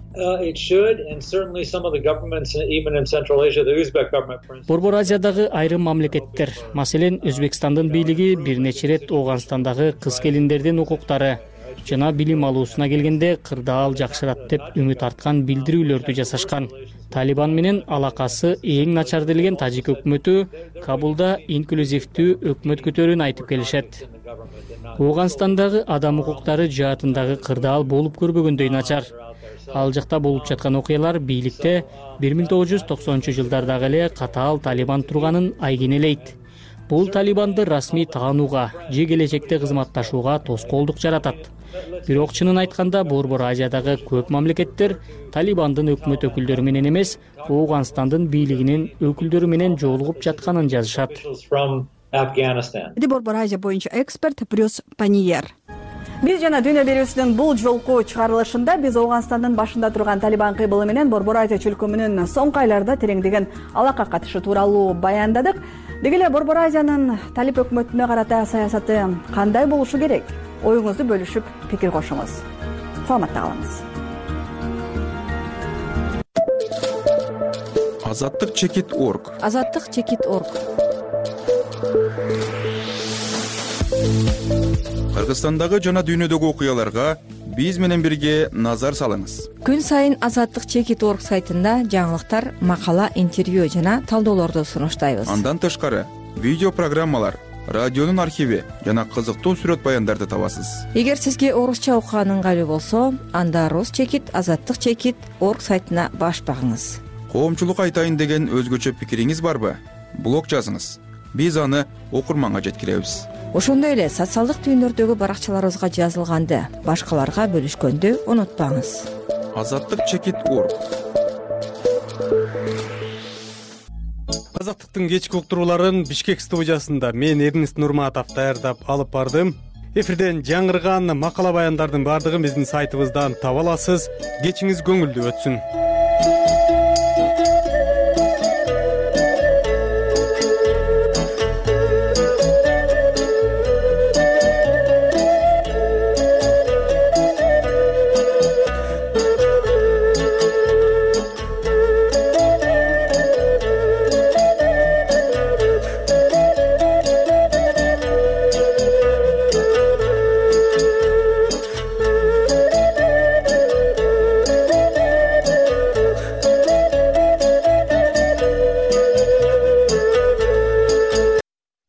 [SPEAKER 9] It should, and certainly some of the governments, even in Central Asia, the Uzbek government, for instance.
[SPEAKER 8] Борбор Азиядагы айрым мамлекеттер, маселен Өзбекстандын бийлиги бир нече рет Ооганстандагы кыз келиндердин укуктары жана билим алуусуна келгенде кырдаал жакшырат деп үмүт арткан билдирүүлөрдү жасашкан. Талибан менен алакасы эң начар делген Тажик өкмөтү Кабулда инклюзивдүү өкмөт көтөрүүнү айтып келишет. Ооганстандагы адам укуктары жаатындагы кырдаал болуп көрбөгөндөй начар. Ал жакта болуп жаткан окуялар бийликте 1990-жылдардагы эле катаал Талибан турганын айгинелейт. Бул Талибанды расмий таанууга же келечекте кызматташууга тоскоолдук жаратат. Бирок чынын айтканда Борбор Азиядагы көп мамлекеттер Талибандын өкмөт өкүлдөрү менен эмес, Ооганстандын бийлигинин өкүлдөрү менен жолугуп жатканын жазышат.
[SPEAKER 16] Борбор Азия боюнча эксперт Брюс Паниер. Биз жана дүйнө берүүсүнүн бул жолку чыгарылышында биз Ооганстандын башында турган Талибан кыймылы менен Борбор Азия чөлкөмүнүн соңку айларда тереңдеген алака катышы тууралуу баяндадык. Деги эле Борбор Азиянын Талиб өкмөтүнө карата саясаты кандай болушу керек? Оюңузду бөлүшүп, пикир кошуңуз. Саламатта калыңыз.
[SPEAKER 3] Азаттык-чекит.org.
[SPEAKER 19] Азаттык-чекит.org.
[SPEAKER 3] Кыргызстандагы жана дүйнөдөгү окуяларга биз менен бирге назар салыңыз.
[SPEAKER 19] Күн сайын Азаттык-чекит.org сайтында жаңылыктар, макала, интервью жана талдоолорду сунуштайбыз.
[SPEAKER 3] Андан тышкары видео программалар, радионун архиви жана кызыктуу сүрөт баяндарды табасыз.
[SPEAKER 19] Эгер сизге орусча окуган ыңгайлуу болсо, анда Рус-чекит, Азаттык-чекит.org сайтына баш багыңыз.
[SPEAKER 3] Коомчулук айтайын деген өзгөчө пикириңиз барбы? Блог жазыңыз. Биз аны окурманга жеткиребиз.
[SPEAKER 19] Ошондой эле социалдык түйүндөрдөгү баракчаларыбызга жазылганды башкаларга бөлүшкөндү унутпаңыз.
[SPEAKER 3] Азаттык-чекит.org.
[SPEAKER 2] Азаттыктын кечки уктурууларын Бишкек студиясында мен Эрнест Нурматов даярдап алып бардым. Эфирден жаңырган макала баяндардын бардыгын биздин сайтыбыздан таба аласыз. Кечиңиз көңүлдүү өтсүн.